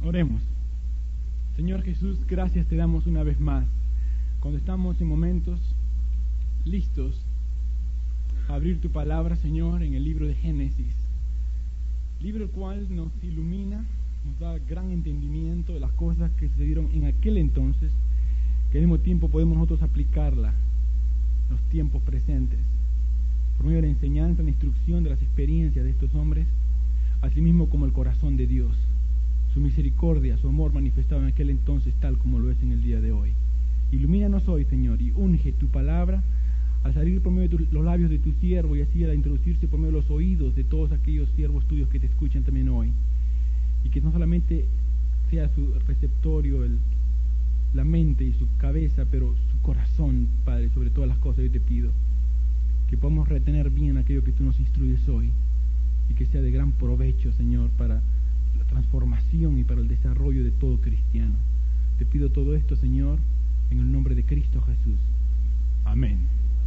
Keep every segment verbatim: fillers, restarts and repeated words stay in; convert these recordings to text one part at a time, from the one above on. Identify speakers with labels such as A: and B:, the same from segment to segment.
A: Oremos. Señor Jesús, gracias te damos una vez más, cuando estamos en momentos listos a abrir tu palabra, Señor, en el libro de Génesis, libro el cual nos ilumina, nos da gran entendimiento de las cosas que sucedieron en aquel entonces, que al mismo tiempo podemos nosotros aplicarla en los tiempos presentes, por medio de la enseñanza, la instrucción de las experiencias de estos hombres, así mismo como el corazón de Dios, su misericordia, su amor manifestado en aquel entonces tal como lo es en el día de hoy. Ilumínanos hoy, Señor, y unge tu palabra al salir por medio de tu, los labios de tu siervo y así al introducirse por medio de los oídos de todos aquellos siervos tuyos que te escuchan también hoy. Y que no solamente sea su receptorio el, la mente y su cabeza, pero su corazón, Padre, sobre todas las cosas yo te pido. Que podamos retener bien aquello que tú nos instruyes hoy y que sea de gran provecho, Señor, para la transformación y para el desarrollo de todo cristiano. Te pido todo esto, Señor, en el nombre de Cristo Jesús. Amén.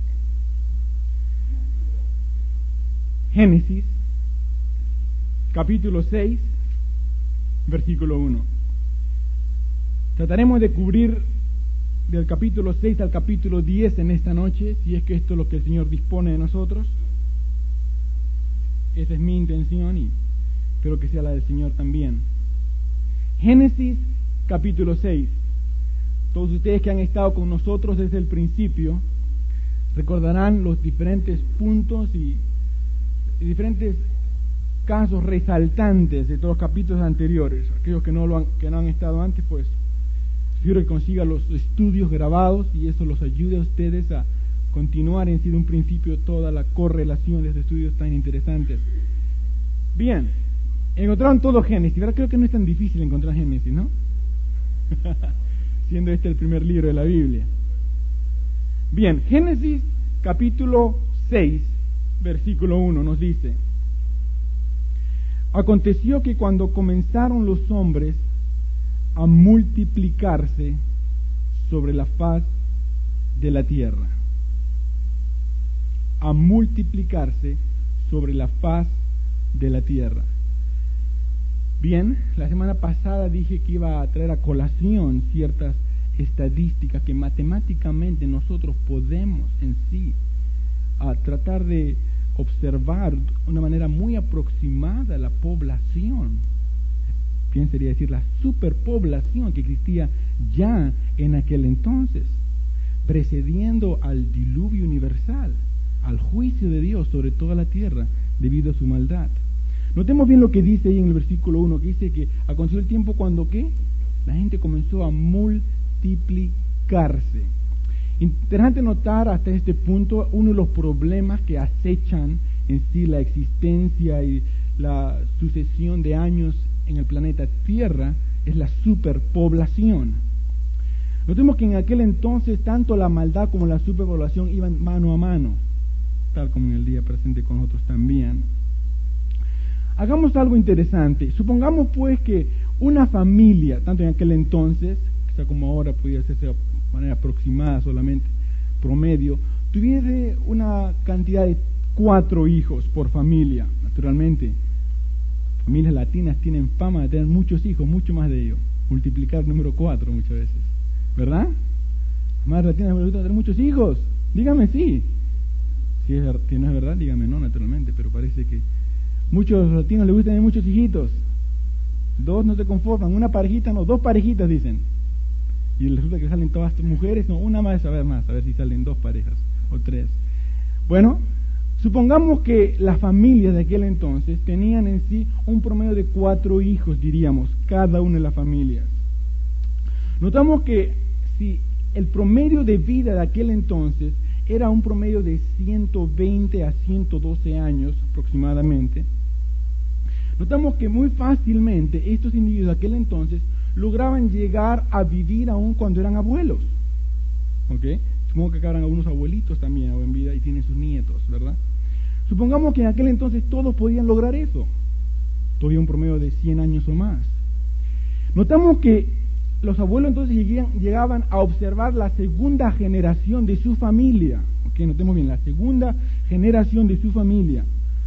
A: Génesis, capítulo seis, versículo uno. Trataremos de cubrir del capítulo seis al capítulo diez en esta noche, si es que esto es lo que el Señor dispone de nosotros. Esa es mi intención y espero que sea la del Señor también. Génesis, capítulo seis. Todos ustedes que han estado con nosotros desde el principio recordarán los diferentes puntos y, y diferentes casos resaltantes de todos los capítulos anteriores. Aquellos que no, lo han, que no han estado antes, pues espero que consigan los estudios grabados y eso los ayude a ustedes a continuar en sí de un principio toda la correlación de estos estudios tan interesantes. Bien, encontraron todo Génesis, ¿verdad? Creo que no es tan difícil encontrar Génesis, ¿no? Siendo este el primer libro de la Biblia. Bien, Génesis capítulo seis, versículo uno nos dice: aconteció que cuando comenzaron los hombres a multiplicarse sobre la faz de la tierra, a multiplicarse sobre la faz de la tierra. Bien, la semana pasada dije que iba a traer a colación ciertas estadísticas que matemáticamente nosotros podemos en sí a tratar de observar de una manera muy aproximada la población, bien sería decir la superpoblación que existía ya en aquel entonces, precediendo al diluvio universal, al juicio de Dios sobre toda la tierra debido a su maldad. Notemos bien lo que dice ahí en el versículo uno, que dice que aconteció el tiempo cuando ¿qué? La gente comenzó a multiplicarse. Interesante notar hasta este punto uno de los problemas que acechan en sí la existencia y la sucesión de años en el planeta Tierra es la superpoblación. Notemos que en aquel entonces tanto la maldad como la superpoblación iban mano a mano, tal como en el día presente con nosotros también. Hagamos algo interesante. Supongamos pues que una familia, tanto en aquel entonces, quizá como ahora podría hacerse de manera aproximada solamente, promedio, tuviese una cantidad de cuatro hijos por familia. Naturalmente, familias latinas tienen fama de tener muchos hijos, mucho más de ellos. Multiplicar el número cuatro muchas veces, ¿verdad? Más latinas les gusta tener muchos hijos. Dígame sí. Si, es, si no es verdad, dígame no, naturalmente, pero parece que muchos latinos les gusta tener muchos hijitos. Dos no se conforman, una parejita no, dos parejitas dicen. Y resulta que salen todas mujeres, no, una más, a ver más, a ver si salen dos parejas o tres. Bueno, supongamos que las familias de aquel entonces tenían en sí un promedio de cuatro hijos, diríamos, cada una de las familias. Notamos que si el promedio de vida de aquel entonces era un promedio de ciento veinte a ciento doce años aproximadamente, notamos que muy fácilmente estos individuos de aquel entonces lograban llegar a vivir aún cuando eran abuelos. ¿Ok? Supongo que acá eran algunos abuelitos también en vida y tienen sus nietos, ¿verdad? Supongamos que en aquel entonces todos podían lograr eso, todavía un promedio de cien años o más. Notamos que los abuelos entonces llegaban a observar la segunda generación de su familia. ¿Ok? Notemos bien, la segunda generación de su familia.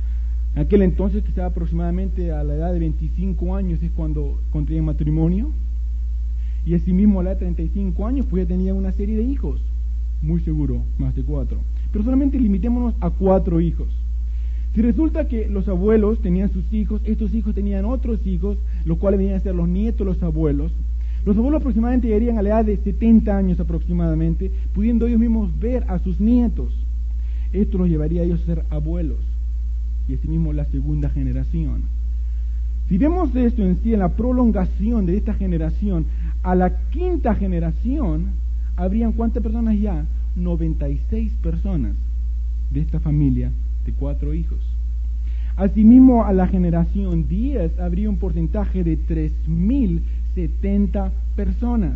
A: En aquel entonces, quizá aproximadamente a la edad de veinticinco años es cuando contraían matrimonio, y asimismo a la edad de treinta y cinco años pues ya tenían una serie de hijos, muy seguro, más de cuatro. Pero solamente limitémonos a cuatro hijos. Si resulta que los abuelos tenían sus hijos, estos hijos tenían otros hijos, los cuales venían a ser los nietos, los abuelos. Los abuelos aproximadamente llegarían a la edad de setenta años aproximadamente, pudiendo ellos mismos ver a sus nietos. Esto los llevaría a ellos a ser abuelos, y asimismo la segunda generación. Si vemos esto en sí, en la prolongación de esta generación, a la quinta generación, habrían ¿cuántas personas ya? noventa y seis personas de esta familia de cuatro hijos. Asimismo, a la generación diez habría un porcentaje de tres mil setenta personas.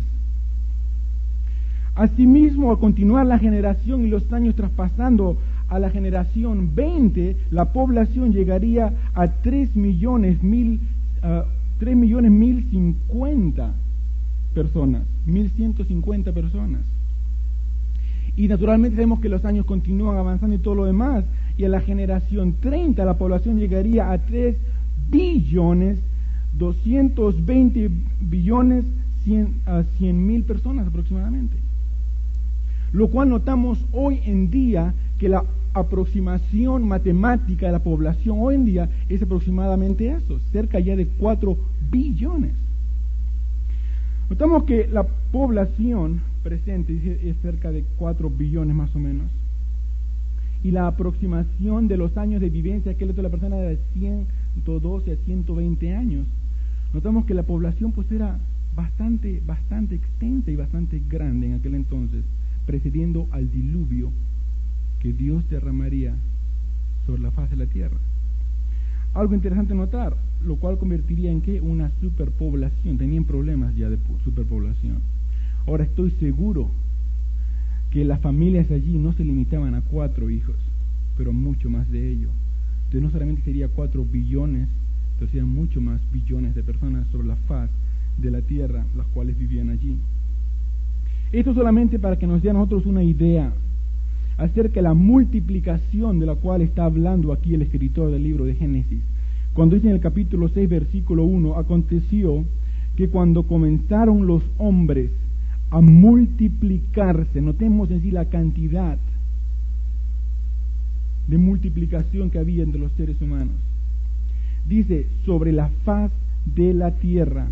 A: Asimismo, al continuar la generación y los años traspasando a la generación veinte, la población llegaría a tres millones mil, uh, tres millones mil cincuenta personas, mil ciento cincuenta personas. Y naturalmente sabemos que los años continúan avanzando y todo lo demás, y a la generación treinta la población llegaría a tres billones doscientos veinte billones cien mil personas aproximadamente. Lo cual notamos hoy en día que la aproximación matemática de la población hoy en día es aproximadamente eso, cerca ya de cuatro billones. Notamos que la población presente es cerca de cuatro billones más o menos. Y la aproximación de los años de vivencia, que es de la persona de ciento doce a ciento veinte años, notamos que la población pues era bastante, bastante extensa y bastante grande en aquel entonces, precediendo al diluvio que Dios derramaría sobre la faz de la tierra. Algo interesante notar, lo cual convertiría en que una superpoblación, tenían problemas ya de superpoblación. Ahora estoy seguro que las familias allí no se limitaban a cuatro hijos, pero mucho más de ello. Entonces no solamente sería cuatro billones, pero serían mucho más billones de personas sobre la faz de la tierra, las cuales vivían allí. Esto solamente para que nos dé a nosotros una idea acerca de la multiplicación de la cual está hablando aquí el escritor del libro de Génesis. Cuando dice en el capítulo seis, versículo uno, aconteció que cuando comenzaron los hombres a multiplicarse, notemos en sí la cantidad de multiplicación que había entre los seres humanos. Dice, sobre la faz de la tierra,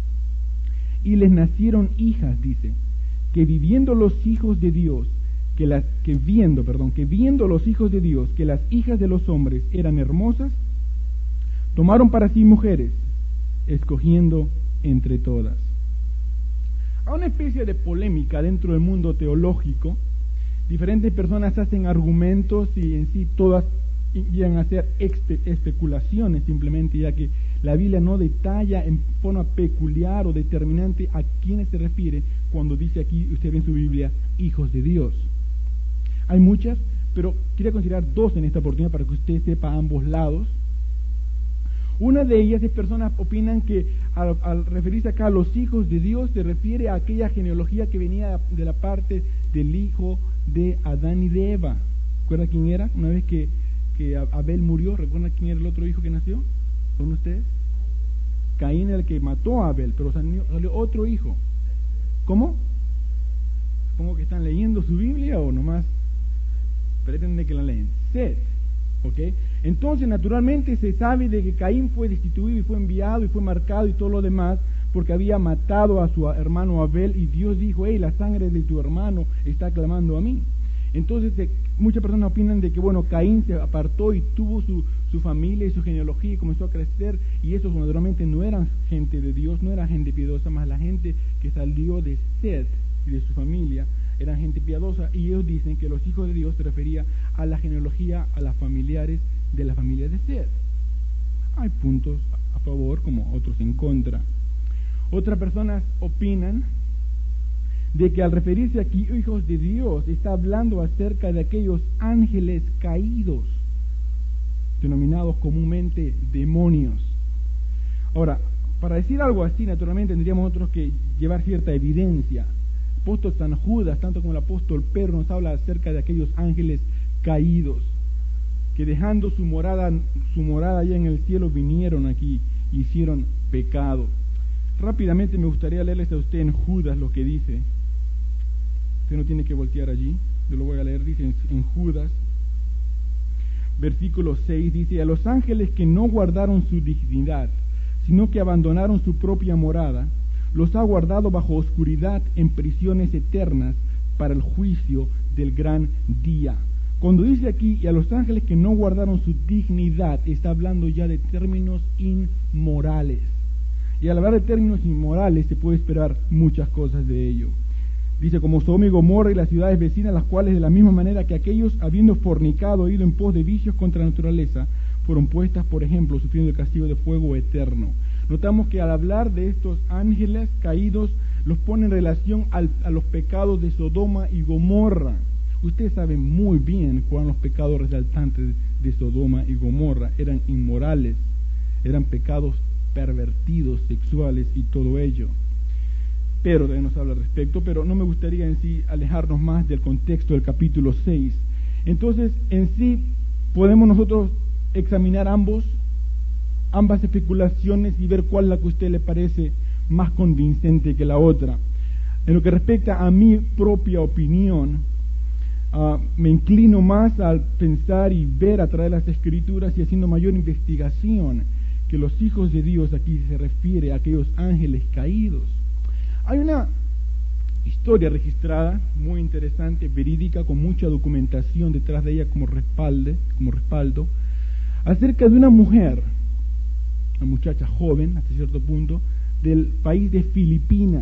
A: y les nacieron hijas, dice, que viviendo los hijos de Dios, que las que viendo, perdón, que viendo los hijos de Dios, que las hijas de los hombres eran hermosas, tomaron para sí mujeres, escogiendo entre todas. Hay una especie de polémica dentro del mundo teológico. Diferentes personas hacen argumentos y en sí todas llegan a ser espe especulaciones simplemente, ya que la Biblia no detalla en forma peculiar o determinante a quiénes se refiere cuando dice aquí, usted ve en su Biblia, hijos de Dios. Hay muchas, pero quería considerar dos en esta oportunidad para que usted sepa ambos lados. Una de ellas es personas opinan que al, al referirse acá a los hijos de Dios se refiere a aquella genealogía que venía de la parte del hijo de Adán y de Eva. ¿Recuerda quién era? Una vez que, que Abel murió, ¿recuerdan quién era el otro hijo que nació? ¿Son ustedes? Caín era el que mató a Abel, pero salió, salió otro hijo. ¿Cómo? Supongo que están leyendo su Biblia o nomás pretenden que la leen. Seth. ¿Okay? Entonces, naturalmente se sabe de que Caín fue destituido y fue enviado y fue marcado y todo lo demás porque había matado a su hermano Abel, y Dios dijo, hey, la sangre de tu hermano está clamando a mí. Entonces, eh, muchas personas opinan de que, bueno, Caín se apartó y tuvo su, su familia y su genealogía y comenzó a crecer, y esos naturalmente no eran gente de Dios, no era gente piadosa, más la gente que salió de Seth y de su familia eran gente piadosa, y ellos dicen que los hijos de Dios se refería a la genealogía, a las familiares de la familia de Seth. Hay puntos a favor como otros en contra. Otras personas opinan de que al referirse aquí hijos de Dios está hablando acerca de aquellos ángeles caídos, denominados comúnmente demonios. Ahora, para decir algo así, naturalmente tendríamos nosotros que llevar cierta evidencia. El apóstol San Judas, tanto como el apóstol Pedro, nos habla acerca de aquellos ángeles caídos. que dejando su morada, su morada allá en el cielo, vinieron aquí y hicieron pecado. Rápidamente me gustaría leerles a usted en Judas lo que dice. Usted no tiene que voltear allí, yo lo voy a leer, dice en, en Judas, versículo seis, dice: a los ángeles que no guardaron su dignidad, sino que abandonaron su propia morada, los ha guardado bajo oscuridad en prisiones eternas para el juicio del gran día. Cuando dice aquí, y a los ángeles que no guardaron su dignidad, está hablando ya de términos inmorales. Y al hablar de términos inmorales se puede esperar muchas cosas de ello. Dice, como Sodoma y Gomorra y las ciudades vecinas, las cuales de la misma manera que aquellos, habiendo fornicado, ido en pos de vicios contra la naturaleza, fueron puestas, por ejemplo, sufriendo el castigo de fuego eterno. Notamos que al hablar de estos ángeles caídos, los pone en relación al, a los pecados de Sodoma y Gomorra. Ustedes saben muy bien cuáles los pecados resaltantes de Sodoma y Gomorra. Eran inmorales, eran pecados pervertidos, sexuales y todo ello. Pero de nos habla al respecto, pero no me gustaría en sí alejarnos más del contexto del capítulo seis. Entonces, en sí, podemos nosotros examinar ambos, ambas especulaciones y ver cuál es la que a usted le parece más convincente que la otra. En lo que respecta a mi propia opinión, uh, me inclino más al pensar y ver a través de las Escrituras y haciendo mayor investigación que los hijos de Dios aquí se refiere a aquellos ángeles caídos. Hay una historia registrada muy interesante, verídica, con mucha documentación detrás de ella como respalde, como respaldo, acerca de una mujer, una muchacha joven hasta cierto punto, del país de Filipinas.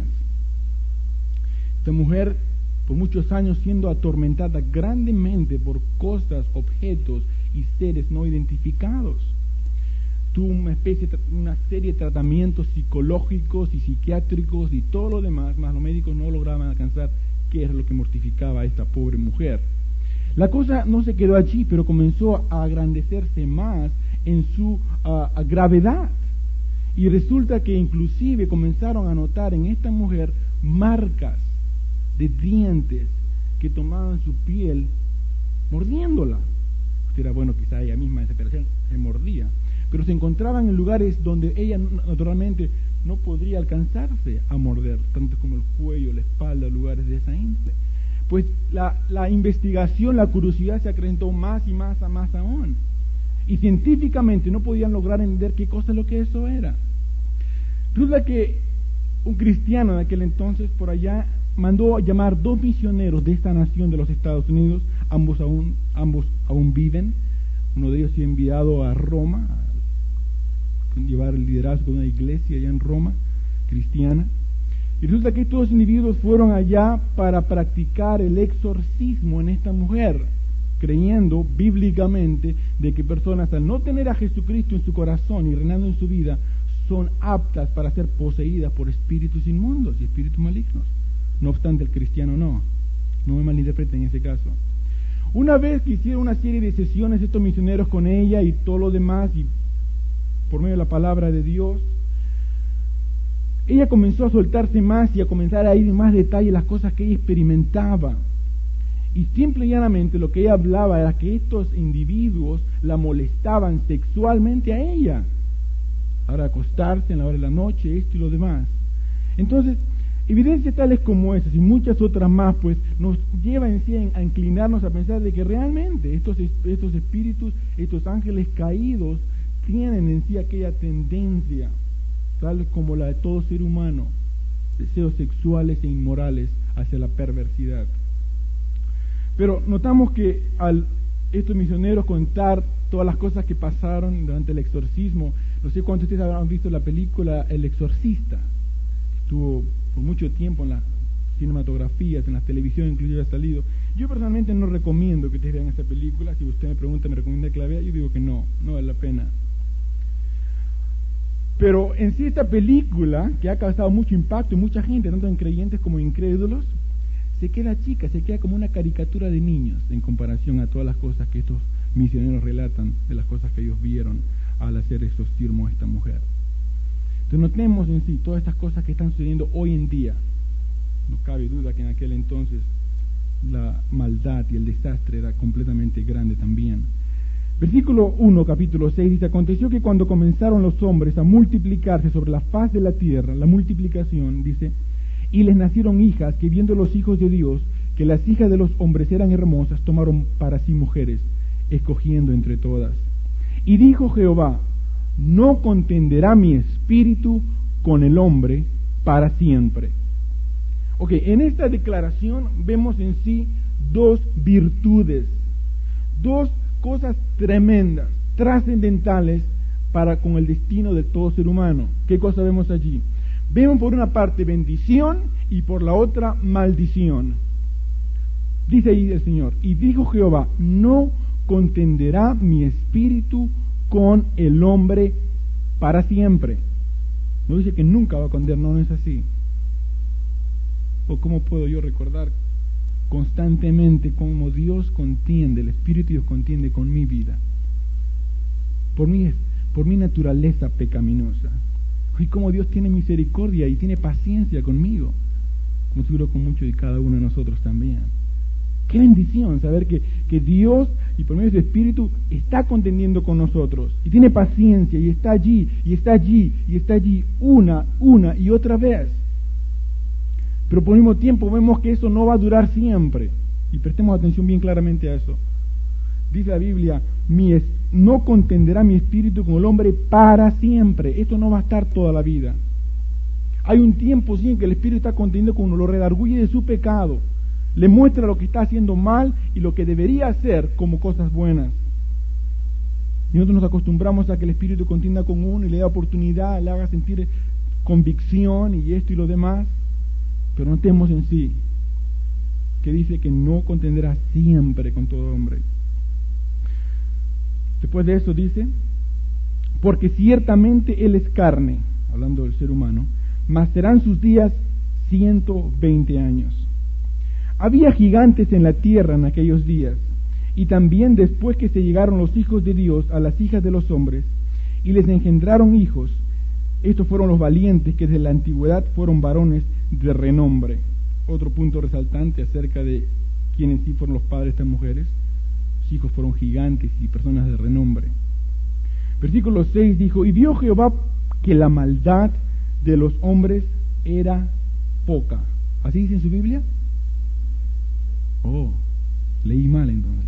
A: Esta mujer, por muchos años siendo atormentada grandemente por cosas, objetos y seres no identificados. Tuvo una especie, una serie de tratamientos psicológicos y psiquiátricos y todo lo demás, más los médicos no lograban alcanzar qué era lo que mortificaba a esta pobre mujer. La cosa no se quedó allí, pero comenzó a agrandecerse más en su uh, gravedad. Y resulta que inclusive comenzaron a notar en esta mujer marcas de dientes que tomaban su piel mordiéndola. Usted era bueno, quizá ella misma en esa operación se mordía, pero se encontraban en lugares donde ella naturalmente no podría alcanzarse a morder, tanto como el cuello, la espalda, lugares de esa índole. Pues la, la investigación, la curiosidad se acrecentó más y más, a más aún. Y científicamente no podían lograr entender qué cosa es lo que eso era. Resulta que un cristiano de aquel entonces por allá mandó a llamar dos misioneros de esta nación de los Estados Unidos, ambos aún, ambos aún viven. Uno de ellos fue enviado a Roma a llevar el liderazgo de una iglesia allá en Roma, cristiana. Y resulta que estos individuos fueron allá para practicar el exorcismo en esta mujer, creyendo bíblicamente de que personas al no tener a Jesucristo en su corazón y reinando en su vida, son aptas para ser poseídas por espíritus inmundos y espíritus malignos. No obstante, el cristiano no, no me malinterpreten en ese caso. Una vez que hicieron una serie de sesiones estos misioneros con ella y todo lo demás, y por medio de la palabra de Dios, ella comenzó a soltarse más y a comenzar a ir en más detalle las cosas que ella experimentaba. Y simple y llanamente lo que ella hablaba era que estos individuos la molestaban sexualmente a ella. Ahora acostarse en la hora de la noche, esto y lo demás. Entonces, evidencias tales como esas y muchas otras más, pues nos lleva en sí a inclinarnos a pensar de que realmente estos, estos espíritus, estos ángeles caídos, tienen en sí aquella tendencia, tal como la de todo ser humano, deseos sexuales e inmorales hacia la perversidad. Pero notamos que al estos misioneros contar todas las cosas que pasaron durante el exorcismo, no sé cuántos de ustedes habrán visto la película El Exorcista, estuvo por mucho tiempo en las cinematografías, en la televisión inclusive ha salido. Yo personalmente no recomiendo que ustedes vean esa película. Si usted me pregunta, ¿me recomienda que la vea? Yo digo que no, no vale la pena. Pero en sí esta película, que ha causado mucho impacto en mucha gente, tanto en creyentes como en incrédulos, se queda chica, se queda como una caricatura de niños en comparación a todas las cosas que estos misioneros relatan, de las cosas que ellos vieron al hacer exorcismo a esta mujer. Entonces notemos en sí todas estas cosas que están sucediendo hoy en día. No cabe duda que en aquel entonces la maldad y el desastre era completamente grande también. Versículo uno, capítulo seis, dice: aconteció que cuando comenzaron los hombres a multiplicarse sobre la faz de la tierra, la multiplicación, dice, y les nacieron hijas, que viendo los hijos de Dios, que las hijas de los hombres eran hermosas, tomaron para sí mujeres, escogiendo entre todas. Y dijo Jehová: no contenderá mi espíritu con el hombre para siempre. Ok, en esta declaración vemos en sí dos virtudes, dos cosas tremendas, trascendentales para con el destino de todo ser humano. ¿Qué cosa vemos allí? Vemos por una parte bendición y por la otra maldición. Dice ahí el Señor: y dijo Jehová: no contenderá mi espíritu con el hombre para siempre. No dice que nunca va a condenar, no, no es así. ¿O cómo puedo yo recordar constantemente cómo Dios contiende, el Espíritu de Dios contiende con mi vida? Por mi, por mi naturaleza pecaminosa. Y cómo Dios tiene misericordia y tiene paciencia conmigo, como seguro con muchos de cada uno de nosotros también. Qué bendición saber que, que Dios, y por medio de su Espíritu, está contendiendo con nosotros, y tiene paciencia, y está allí, y está allí, y está allí, una, una y otra vez. Pero por el mismo tiempo vemos que eso no va a durar siempre, y prestemos atención bien claramente a eso. Dice la Biblia: mi es, no contenderá mi espíritu con el hombre para siempre. Esto no va a estar toda la vida. Hay un tiempo sí en que el Espíritu está contendiendo con uno, lo redarguye de su pecado, le muestra lo que está haciendo mal y lo que debería hacer como cosas buenas. Y nosotros nos acostumbramos a que el Espíritu contienda con uno y le da oportunidad, le haga sentir convicción y esto y lo demás. Pero notemos en sí que dice que no contenderá siempre con todo hombre. Después de eso dice: porque ciertamente él es carne, hablando del ser humano, mas serán sus días ciento veinte años. Había gigantes en la tierra en aquellos días, y también después que se llegaron los hijos de Dios a las hijas de los hombres, y les engendraron hijos, estos fueron los valientes que desde la antigüedad fueron varones de renombre. Otro punto resaltante acerca de quienes sí fueron los padres de estas mujeres: sus hijos fueron gigantes y personas de renombre. Versículo seis dijo: y vio Jehová que la maldad de los hombres era poca. ¿Así dice en su Biblia? Oh, leí mal entonces.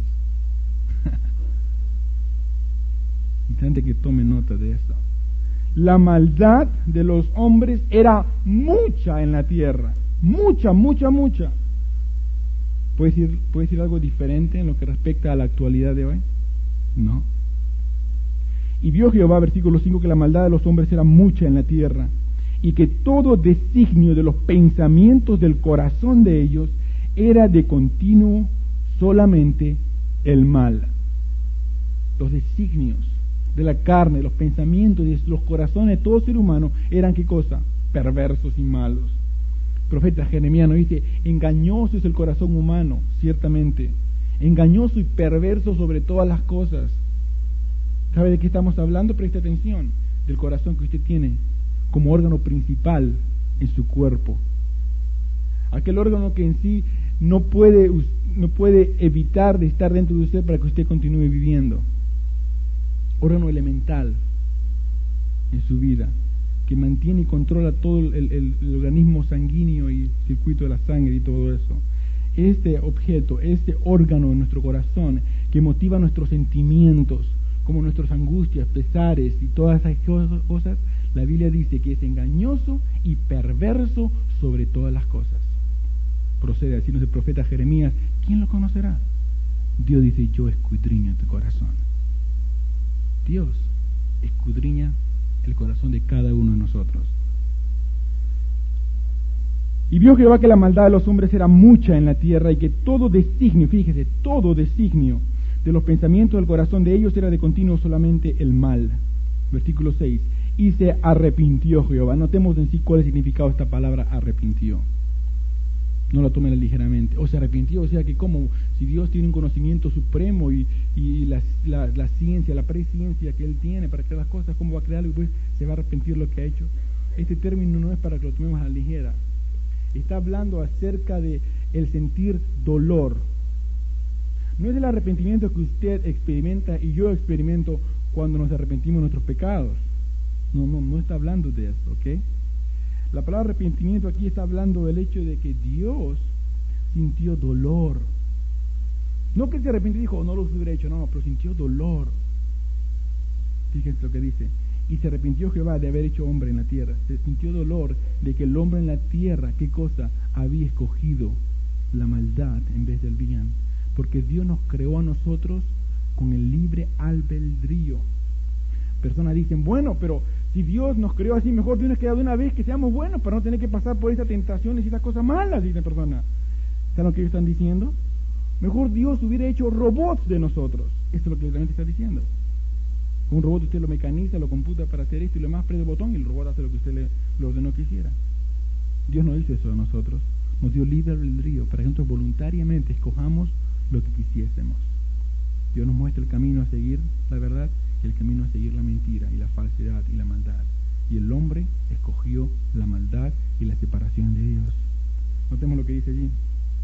A: Interesante que tome nota de esto. La maldad de los hombres era mucha en la tierra. Mucha, mucha, mucha. ¿Puede decir, ¿Puede decir algo diferente en lo que respecta a la actualidad de hoy? No. Y vio Jehová, versículo cinco, que la maldad de los hombres era mucha en la tierra, y que todo designio de los pensamientos del corazón de ellos era de continuo solamente el mal. Los designios de la carne, los pensamientos de los corazones de todo ser humano eran, ¿qué cosa? Perversos y malos. El profeta Jeremías nos dice: engañoso es el corazón humano, ciertamente, engañoso y perverso sobre todas las cosas. ¿Sabe de qué estamos hablando? Preste atención: del corazón que usted tiene como órgano principal en su cuerpo. Aquel órgano que en sí no puede, no puede evitar de estar dentro de usted para que usted continúe viviendo. Órgano elemental en su vida, que mantiene y controla todo el, el, el organismo sanguíneo y el circuito de la sangre y todo eso. Este objeto, este órgano de nuestro corazón que motiva nuestros sentimientos, como nuestras angustias, pesares y todas esas cosas, la Biblia dice que es engañoso y perverso sobre todas las cosas. Procede a decirnos el profeta Jeremías: ¿quién lo conocerá? Dios dice: yo escudriño tu corazón. Dios escudriña el corazón de cada uno de nosotros. Y vio Jehová que la maldad de los hombres era mucha en la tierra, y que todo designio, fíjese, todo designio de los pensamientos del corazón de ellos era de continuo solamente el mal. Versículo seis. Y se arrepintió Jehová. Notemos en sí cuál es el significado de esta palabra arrepintió. No la tomen ligeramente. O se arrepintió, o sea que como si Dios tiene un conocimiento supremo y, y la, la, la ciencia, la presciencia que Él tiene para crear las cosas, ¿cómo va a crearlo y pues se va a arrepentir lo que ha hecho? Este término no es para que lo tomemos a la ligera. Está hablando acerca de el sentir dolor. No es el arrepentimiento que usted experimenta y yo experimento cuando nos arrepentimos de nuestros pecados. No, no, no está hablando de eso, ¿ok? La palabra arrepentimiento aquí está hablando del hecho de que Dios sintió dolor. No que se arrepintió y dijo, no lo hubiera hecho, no, no, pero sintió dolor. Fíjense lo que dice. Y se arrepintió Jehová de haber hecho hombre en la tierra. Se sintió dolor de que el hombre en la tierra, ¿qué cosa? Había escogido la maldad en vez del bien. Porque Dios nos creó a nosotros con el libre albedrío. Personas dicen, bueno, pero si Dios nos creó así, mejor Dios nos queda de una vez que seamos buenos para no tener que pasar por esas tentaciones y esas cosas malas, dicen personas. ¿Saben lo que ellos están diciendo? Mejor Dios hubiera hecho robots de nosotros. Eso es lo que realmente está diciendo. Un robot usted lo mecaniza, lo computa para hacer esto y lo más prende el botón y el robot hace lo que usted le, le ordenó que hiciera. Dios no hizo eso a nosotros. Nos dio libre albedrío para que nosotros voluntariamente escojamos lo que quisiésemos. Dios nos muestra el camino a seguir, la verdad, y el camino a seguir la mentira y la falsedad y la maldad. Y el hombre escogió la maldad y la separación de Dios. Notemos lo que dice allí.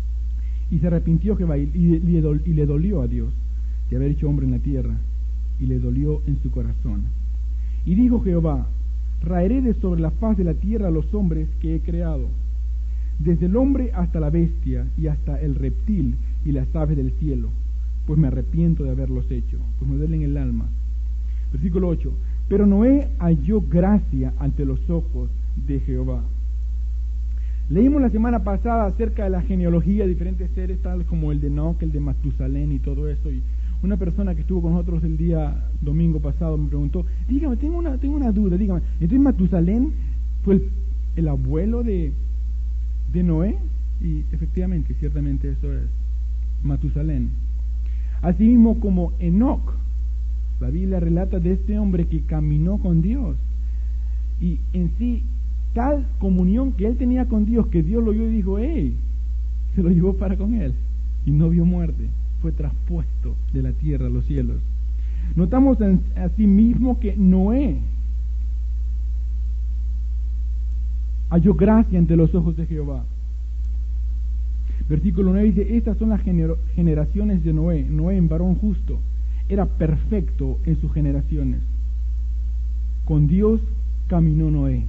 A: Y se arrepintió Jehová y, y, y, y le dolió a Dios de haber hecho hombre en la tierra, y le dolió en su corazón. Y dijo Jehová, raeré de sobre la faz de la tierra a los hombres que he creado, desde el hombre hasta la bestia y hasta el reptil y las aves del cielo, pues me arrepiento de haberlos hecho, pues me duelen el alma. Versículo ocho. Pero Noé halló gracia ante los ojos de Jehová. Leímos la semana pasada acerca de la genealogía de diferentes seres, tales como el de Enoc, el de Matusalén y todo eso, y una persona que estuvo con nosotros el día domingo pasado me preguntó, dígame, tengo una, tengo una duda, dígame, entonces Matusalén fue el, el abuelo de, de Noé, y efectivamente, ciertamente eso es Matusalén. Asimismo como Enoc, la Biblia relata de este hombre que caminó con Dios, y en sí, tal comunión que él tenía con Dios, que Dios lo vio y dijo, hey, se lo llevó para con él, y no vio muerte. Fue traspuesto de la tierra a los cielos. Notamos asimismo que Noé halló gracia ante los ojos de Jehová. Versículo nueve dice, estas son las gener- generaciones de Noé. Noé, en varón justo, era perfecto en sus generaciones. Con Dios caminó Noé.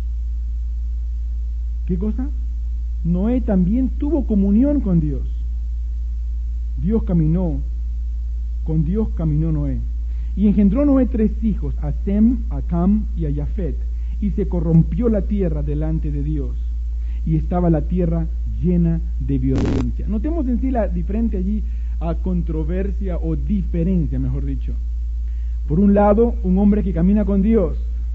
A: ¿Qué cosa? Noé también tuvo comunión con Dios. Dios caminó, con Dios caminó Noé. Y engendró Noé tres hijos, a Sem, a Cam y a Jafet. Y se corrompió la tierra delante de Dios. Y estaba la tierra llena de violencia. Notemos en sí la diferente allí a controversia o diferencia, mejor dicho. Por un lado, un hombre que camina con Dios.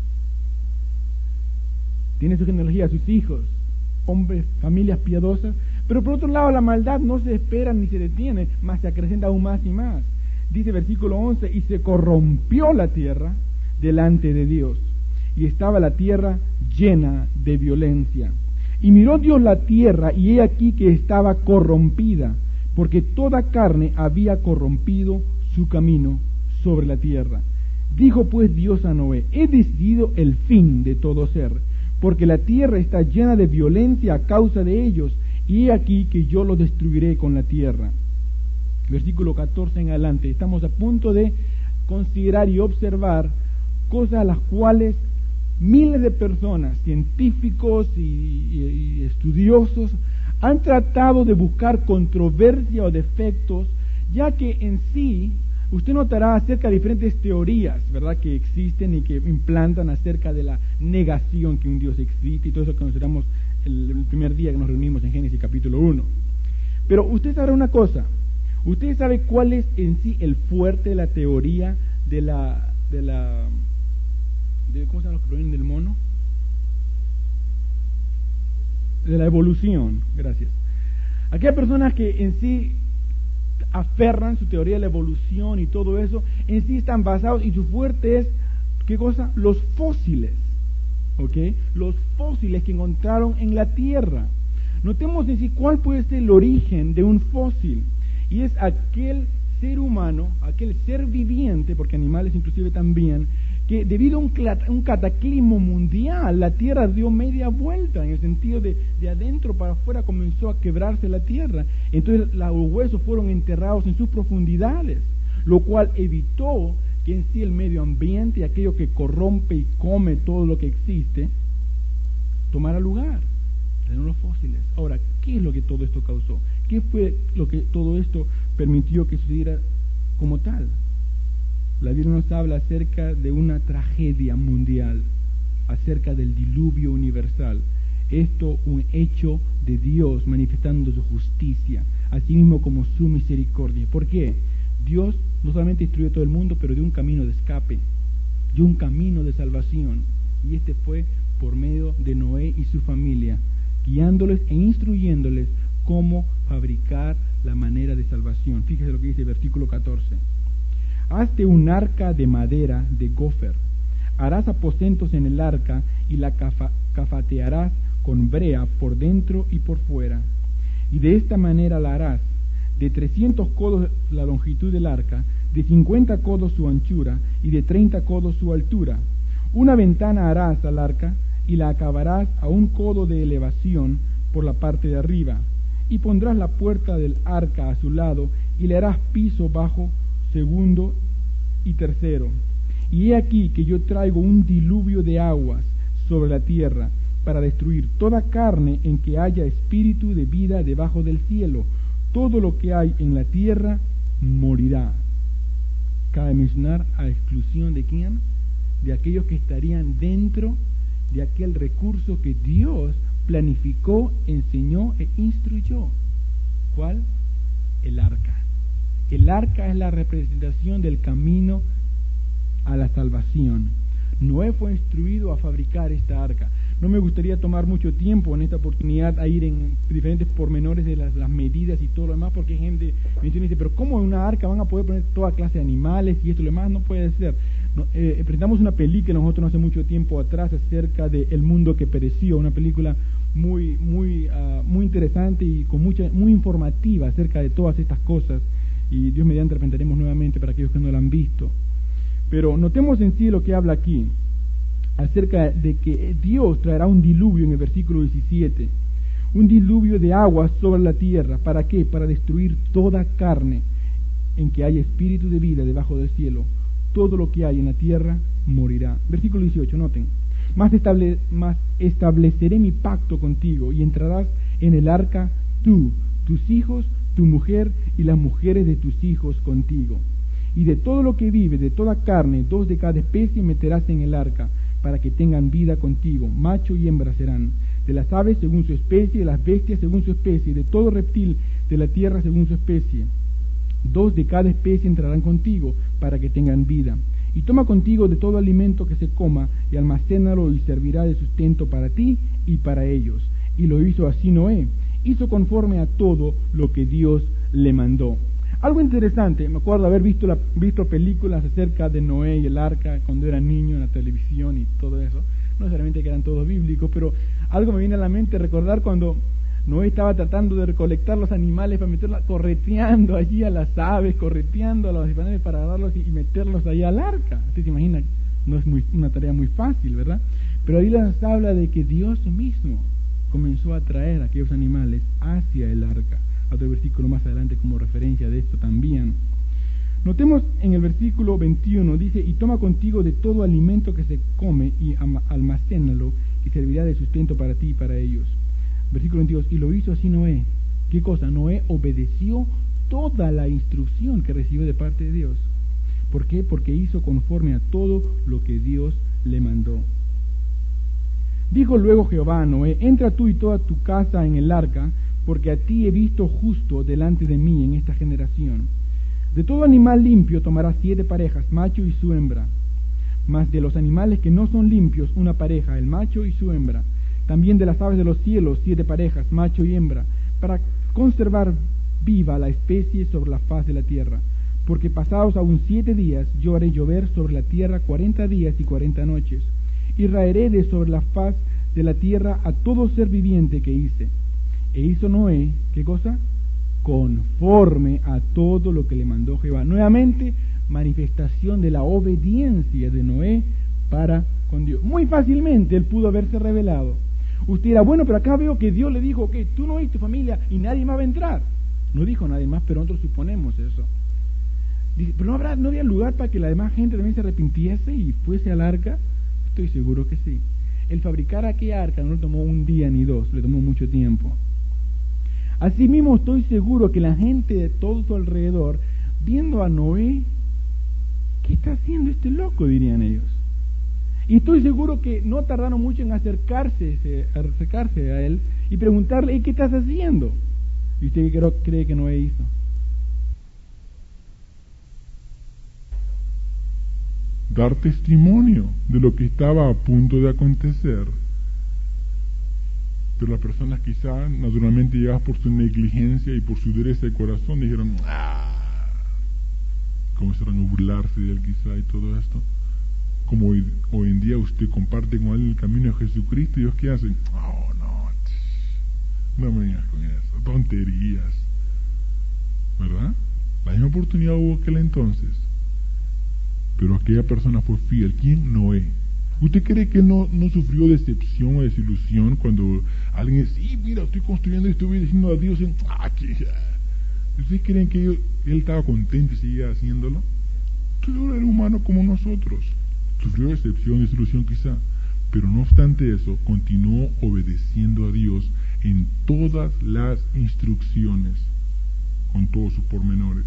A: Tiene su genealogía, sus hijos, hombres, familias piadosas. Pero por otro lado, la maldad no se espera ni se detiene, más se acrecenta aún más y más. Dice versículo once, y se corrompió la tierra delante de Dios, y estaba la tierra llena de violencia. Y miró Dios la tierra, y he aquí que estaba corrompida, porque toda carne había corrompido su camino sobre la tierra. Dijo pues Dios a Noé, he decidido el fin de todo ser, porque la tierra está llena de violencia a causa de ellos, y he aquí que yo lo destruiré con la tierra. Versículo catorce en adelante. Estamos a punto de considerar y observar cosas a las cuales miles de personas, científicos y, y, y estudiosos, han tratado de buscar controversia o defectos, ya que en sí, usted notará acerca de diferentes teorías, ¿verdad?, que existen y que implantan acerca de la negación que un Dios existe y todo eso que consideramos el, el primer día que nos reunimos en Génesis capítulo uno. Pero usted sabrá una cosa, usted sabe cuál es en sí el fuerte de la teoría de la, de la, de, ¿cómo se llama los que provienen del mono? De la evolución, gracias. Aquellas personas que en sí aferran su teoría de la evolución y todo eso, en sí están basados, y su fuerte es, ¿qué cosa? Los fósiles, ¿ok? Los fósiles que encontraron en la Tierra. Notemos en sí cuál puede ser el origen de un fósil, y es aquel ser humano, aquel ser viviente, porque animales inclusive también, que debido a un, un cataclismo mundial, la tierra dio media vuelta, en el sentido de, de adentro para afuera comenzó a quebrarse la tierra. Entonces los huesos fueron enterrados en sus profundidades, lo cual evitó que en sí el medio ambiente, aquello que corrompe y come todo lo que existe, tomara lugar. Eran los fósiles. Ahora, ¿qué es lo que todo esto causó? ¿Qué fue lo que todo esto permitió que sucediera como tal? La Biblia nos habla acerca de una tragedia mundial, acerca del diluvio universal. Esto un hecho de Dios manifestando su justicia, así mismo como su misericordia. ¿Por qué? Dios no solamente destruyó todo el mundo, pero dio un camino de escape, dio un camino de salvación. Y este fue por medio de Noé y su familia, guiándoles e instruyéndoles cómo fabricar la manera de salvación. Fíjese lo que dice el versículo catorce. Hazte un arca de madera de gofer, harás aposentos en el arca y la cafa, cafatearás con brea por dentro y por fuera. Y de esta manera la harás: de trescientos codos la longitud del arca, de cincuenta codos su anchura y de treinta codos su altura. Una ventana harás al arca y la acabarás a un codo de elevación por la parte de arriba. Y pondrás la puerta del arca a su lado y le harás piso bajo, segundo y tercero. Y he aquí que yo traigo un diluvio de aguas sobre la tierra para destruir toda carne en que haya espíritu de vida debajo del cielo. Todo lo que hay en la tierra morirá. Cabe mencionar a exclusión de quién? De aquellos que estarían dentro de aquel recurso que Dios planificó, enseñó e instruyó. ¿Cuál? El arca. El arca es la representación del camino a la salvación. Noé fue instruido a fabricar esta arca. No me gustaría tomar mucho tiempo en esta oportunidad a ir en diferentes pormenores de las, las medidas y todo lo demás, porque gente menciona y dice, pero ¿cómo en una arca van a poder poner toda clase de animales y esto y lo demás? No puede ser. No, eh, presentamos una película nosotros no hace mucho tiempo atrás acerca de El mundo que pereció, una película muy muy uh, muy interesante y con mucha muy informativa acerca de todas estas cosas, y Dios mediante repentaremos nuevamente para aquellos que no la han visto. Pero notemos en sí lo que habla aquí acerca de que Dios traerá un diluvio en el versículo diecisiete, un diluvio de aguas sobre la tierra. ¿Para qué? Para destruir toda carne en que haya espíritu de vida debajo del cielo. Todo lo que hay en la tierra morirá. Versículo dieciocho, noten. Más, estable, más estableceré mi pacto contigo y entrarás en el arca tú, tus hijos, tu mujer y las mujeres de tus hijos contigo. Y de todo lo que vive, de toda carne, dos de cada especie meterás en el arca, para que tengan vida contigo, macho y hembra serán, de las aves según su especie, de las bestias según su especie, de todo reptil de la tierra según su especie. Dos de cada especie entrarán contigo, para que tengan vida. Y toma contigo de todo alimento que se coma, y almacénalo, y servirá de sustento para ti y para ellos. Y lo hizo así Noé, hizo conforme a todo lo que Dios le mandó. Algo interesante, me acuerdo haber visto, la, visto películas acerca de Noé y el arca cuando era niño en la televisión y todo eso. No necesariamente que eran todos bíblicos, pero algo me viene a la mente recordar cuando Noé estaba tratando de recolectar los animales para meterlos, correteando allí a las aves, correteando a los animales para agarrarlos y, y meterlos allá al arca. Usted se imagina, no es muy, una tarea muy fácil, ¿verdad? Pero ahí nos habla de que Dios mismo comenzó a traer a aquellos animales hacia el arca. Otro versículo más adelante como referencia de esto también. Notemos en el versículo veintiuno, dice, y toma contigo de todo alimento que se come y almacénalo, y servirá de sustento para ti y para ellos. Versículo veintidós, y lo hizo así Noé. ¿Qué cosa? Noé obedeció toda la instrucción que recibió de parte de Dios. ¿Por qué? Porque hizo conforme a todo lo que Dios le mandó. Dijo luego Jehová a Noé, entra tú y toda tu casa en el arca, porque a ti he visto justo delante de mí en esta generación. De todo animal limpio tomarás siete parejas, macho y su hembra. Mas de los animales que no son limpios, una pareja, el macho y su hembra. También de las aves de los cielos, siete parejas, macho y hembra, para conservar viva la especie sobre la faz de la tierra. Porque pasados aún siete días, yo haré llover sobre la tierra cuarenta días y cuarenta noches. Y raeré de sobre la faz de la tierra a todo ser viviente que hice. E hizo Noé, ¿qué cosa? conforme a todo lo que le mandó Jehová. Nuevamente, manifestación de la obediencia de Noé para con Dios. Muy fácilmente él pudo haberse revelado. Usted dirá, bueno, pero acá veo que Dios le dijo que tú no y tu familia y nadie más va a entrar. No dijo nadie más, pero nosotros suponemos eso. Dice, pero no habrá, no había lugar para que la demás gente también se arrepintiese y fuese al arca. Estoy seguro que sí. El fabricar aquella arca no le tomó un día ni dos, le tomó mucho tiempo. Asimismo, estoy seguro que la gente de todo su alrededor, viendo a Noé, ¿qué está haciendo este loco?, dirían ellos. Y estoy seguro que no tardaron mucho en acercarse, acercarse a él y preguntarle, ¿qué estás haciendo? ¿Y usted qué cree que Noé hizo?
B: Dar testimonio de lo que estaba a punto de acontecer. Pero las personas quizá, naturalmente llegadas por su negligencia y por su dureza de corazón, dijeron, ah, comenzaron a burlarse de él quizá y todo esto. Como hoy, hoy en día usted comparte con él el camino de Jesucristo, y ellos qué hacen, oh no, no me vengas con eso, tonterías, ¿verdad? La misma oportunidad hubo aquel entonces, pero aquella persona fue fiel. ¿Quién? Noé. ¿Usted cree que no, no sufrió decepción o desilusión cuando alguien dice, sí, mira, estoy construyendo y estoy diciendo a Dios, en, ah, que, ¿ustedes creen que él, él estaba contento y seguía haciéndolo? Todo era humano como nosotros. Sufrió decepción, desilusión quizá, pero no obstante eso, continuó obedeciendo a Dios en todas las instrucciones, con todos sus pormenores.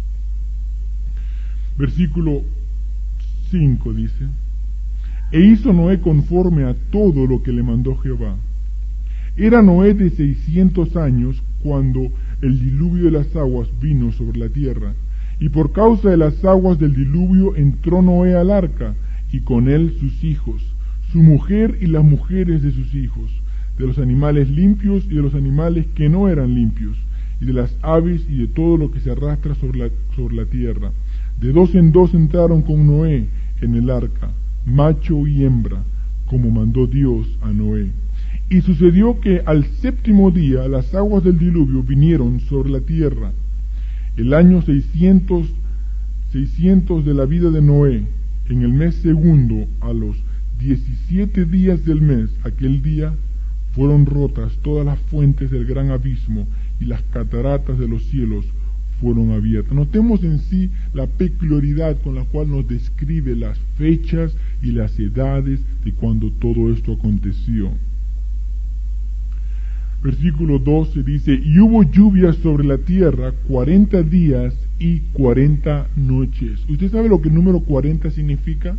B: Versículo cinco dice, e hizo Noé conforme a todo lo que le mandó Jehová. Era Noé de seiscientos años cuando el diluvio de las aguas vino sobre la tierra, y por causa de las aguas del diluvio entró Noé al arca, y con él sus hijos, su mujer y las mujeres de sus hijos, de los animales limpios y de los animales que no eran limpios, y de las aves y de todo lo que se arrastra sobre la, sobre la tierra. De dos en dos entraron con Noé en el arca, macho y hembra, como mandó Dios a Noé. Y sucedió que al séptimo día las aguas del diluvio vinieron sobre la tierra. El año seiscientos, seiscientos de la vida de Noé, en el mes segundo, a los diecisiete días del mes, aquel día, fueron rotas todas las fuentes del gran abismo y las cataratas de los cielos fueron abiertas. Notemos en sí la peculiaridad con la cual nos describe las fechas y las edades de cuando todo esto aconteció. Versículo doce dice, y hubo lluvias sobre la tierra cuarenta días y cuarenta noches. ¿Usted sabe lo que el número cuarenta significa?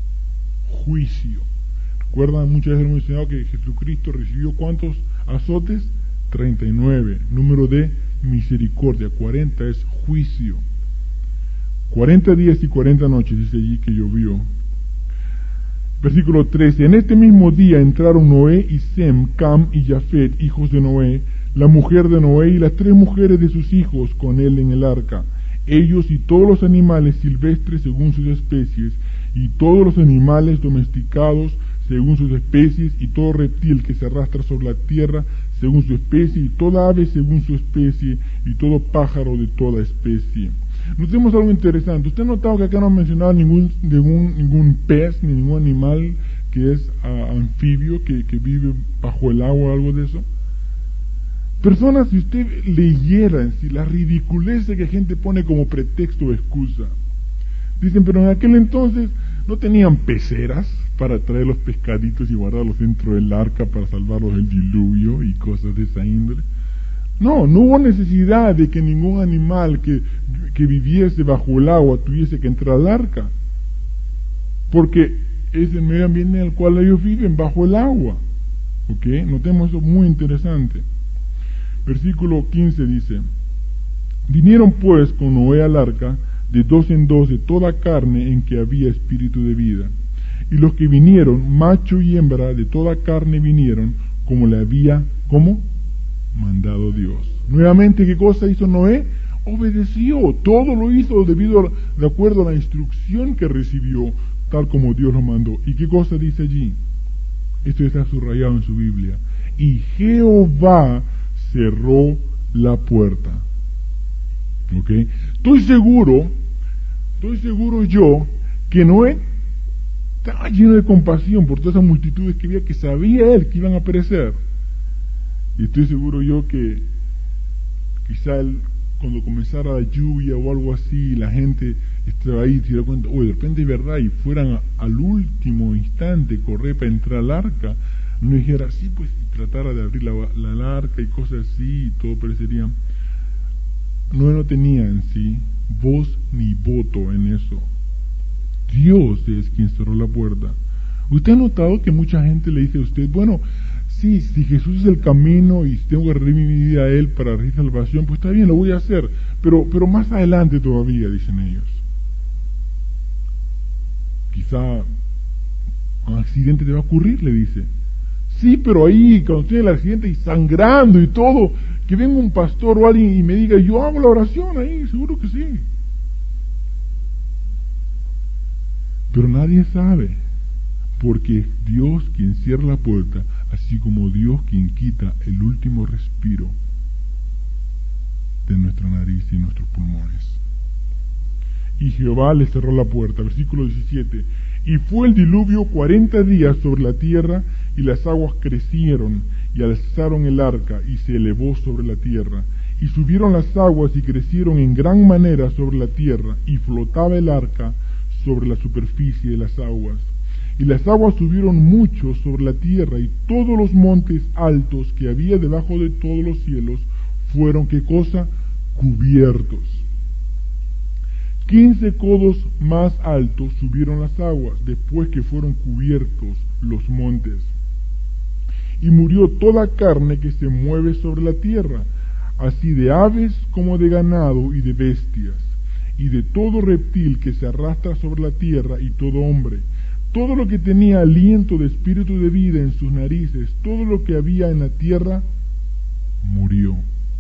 B: Juicio. ¿Recuerdan? Muchas veces hemos mencionado que Jesucristo recibió ¿cuántos azotes? treinta y nueve. Número de misericordia. cuarenta es juicio. cuarenta días y cuarenta noches, dice allí que llovió. Versículo trece, en este mismo día entraron Noé y Sem, Cam y Jafet, hijos de Noé, la mujer de Noé y las tres mujeres de sus hijos con él en el arca, ellos y todos los animales silvestres según sus especies, y todos los animales domesticados según sus especies, y todo reptil que se arrastra sobre la tierra según su especie, y toda ave según su especie, y todo pájaro de toda especie. Notemos algo interesante. ¿Usted ha notado que acá no ha mencionado ningún, ningún, ningún pez, ni ningún animal que es uh, anfibio, que, que vive bajo el agua o algo de eso? Personas, si usted leyera si la ridiculez que gente pone como pretexto o excusa, dicen, pero en aquel entonces no tenían peceras para traer los pescaditos y guardarlos dentro del arca para salvarlos del diluvio y cosas de esa índole. No, no hubo necesidad de que ningún animal que, que viviese bajo el agua tuviese que entrar al arca, porque es el medio ambiente en el cual ellos viven, bajo el agua. ¿Ok? Notemos eso muy interesante. Versículo quince dice, vinieron pues con Noé al arca de dos en dos de toda carne en que había espíritu de vida, y los que vinieron, macho y hembra de toda carne vinieron, como le había, ¿cómo? Mandado Dios. Nuevamente, ¿qué cosa hizo Noé? Obedeció, todo lo hizo debido a, de acuerdo a la instrucción que recibió, tal como Dios lo mandó. ¿Y qué cosa dice allí? Esto está subrayado en su Biblia. Y Jehová cerró la puerta. ¿Ok? Estoy seguro, estoy seguro yo que Noé estaba lleno de compasión por todas esas multitudes que había, que sabía él que iban a perecer. Y estoy seguro yo que quizá él, cuando comenzara la lluvia o algo así, la gente estaba ahí y se dio cuenta, oye, de repente es verdad, y fueran a, al último instante correr para entrar al arca, no dijera, sí, pues, y tratara de abrir la, la, la arca y cosas así, y todo parecería. No, no tenía en sí voz ni voto en eso. Dios es quien cerró la puerta. ¿Usted ha notado que mucha gente le dice a usted, bueno, sí, si Jesús es el camino y tengo que rendir mi vida a Él para recibir salvación, pues está bien, lo voy a hacer, pero, pero más adelante todavía, dicen ellos. Quizá un accidente te va a ocurrir, le dice. Sí, pero ahí, cuando tiene el accidente y sangrando y todo, que venga un pastor o alguien y me diga, yo hago la oración ahí, seguro que sí. Pero nadie sabe, porque es Dios quien cierra la puerta, así como Dios quien quita el último respiro de nuestra nariz y nuestros pulmones. Y Jehová le cerró la puerta, versículo diecisiete, y fue el diluvio cuarenta días sobre la tierra, y las aguas crecieron, y alzaron el arca, y se elevó sobre la tierra, y subieron las aguas, y crecieron en gran manera sobre la tierra, y flotaba el arca sobre la superficie de las aguas. Y las aguas subieron mucho sobre la tierra, y todos los montes altos que había debajo de todos los cielos fueron, ¿qué cosa? Cubiertos. Quince codos más altos subieron las aguas, después que fueron cubiertos los montes. Y murió toda carne que se mueve sobre la tierra, así de aves como de ganado y de bestias, y de todo reptil que se arrastra sobre la tierra, y todo hombre. Todo lo que tenía aliento de espíritu de vida en sus narices, todo lo que había en la tierra, murió.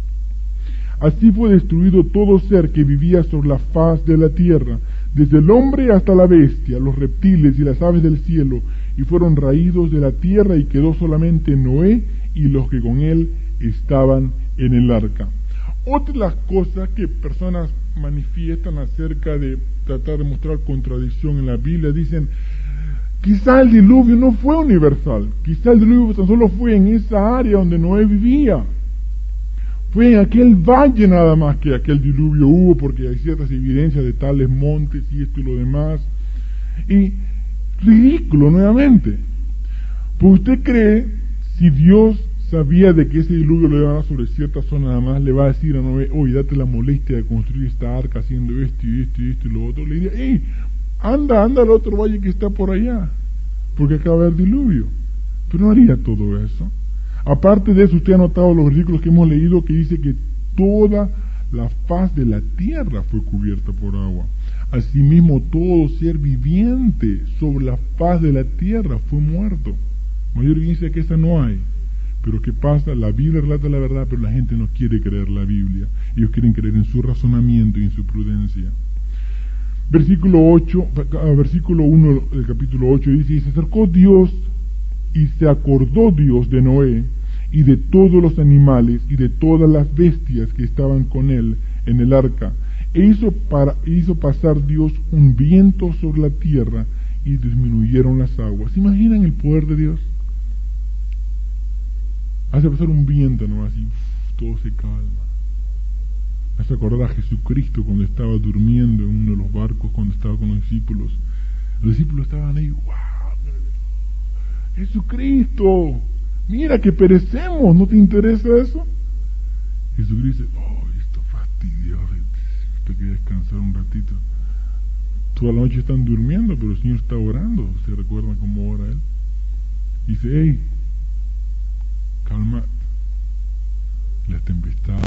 B: Así fue destruido todo ser que vivía sobre la faz de la tierra, desde el hombre hasta la bestia, los reptiles y las aves del cielo, y fueron raídos de la tierra, y quedó solamente Noé y los que con él estaban en el arca. Otra de las cosas que personas manifiestan acerca de tratar de mostrar contradicción en la Biblia, dicen, quizá el diluvio no fue universal, quizá el diluvio tan solo fue en esa área donde Noé vivía. Fue en aquel valle nada más que aquel diluvio hubo, porque hay ciertas evidencias de tales montes y esto y lo demás. Y ridículo nuevamente. Pues usted cree, si Dios sabía de que ese diluvio le iba a dar sobre cierta zona nada más, le va a decir a Noé, oye, date la molestia de construir esta arca haciendo esto y esto y esto y lo otro. Le diría, hey, anda, anda al otro valle que está por allá, porque acaba de haber diluvio. Pero no haría todo eso. Aparte de eso, usted ha notado los versículos que hemos leído que dice que toda la faz de la tierra fue cubierta por agua. Asimismo, todo ser viviente sobre la faz de la tierra fue muerto. Mayor evidencia que esa no hay. Pero ¿qué pasa? La Biblia relata la verdad, pero la gente no quiere creer la Biblia. Ellos quieren creer en su razonamiento y en su prudencia. Versículo ocho, versículo uno del capítulo ocho dice, y se acercó Dios y se acordó Dios de Noé y de todos los animales y de todas las bestias que estaban con él en el arca, e hizo, para, hizo pasar Dios un viento sobre la tierra y disminuyeron las aguas. ¿Se imaginan el poder de Dios? Hace pasar un viento nomás y uf, todo se calma. Me hace acordar a Jesucristo cuando estaba durmiendo en uno de los barcos, cuando estaba con los discípulos. Los discípulos estaban ahí, wow, Jesucristo, mira que perecemos, ¿no te interesa eso? Jesucristo dice, oh, esto fastidio, usted quiere descansar un ratito. Toda la noche están durmiendo, pero el Señor está orando, ¿se recuerdan cómo ora Él? Dice, hey, calmad la tempestad.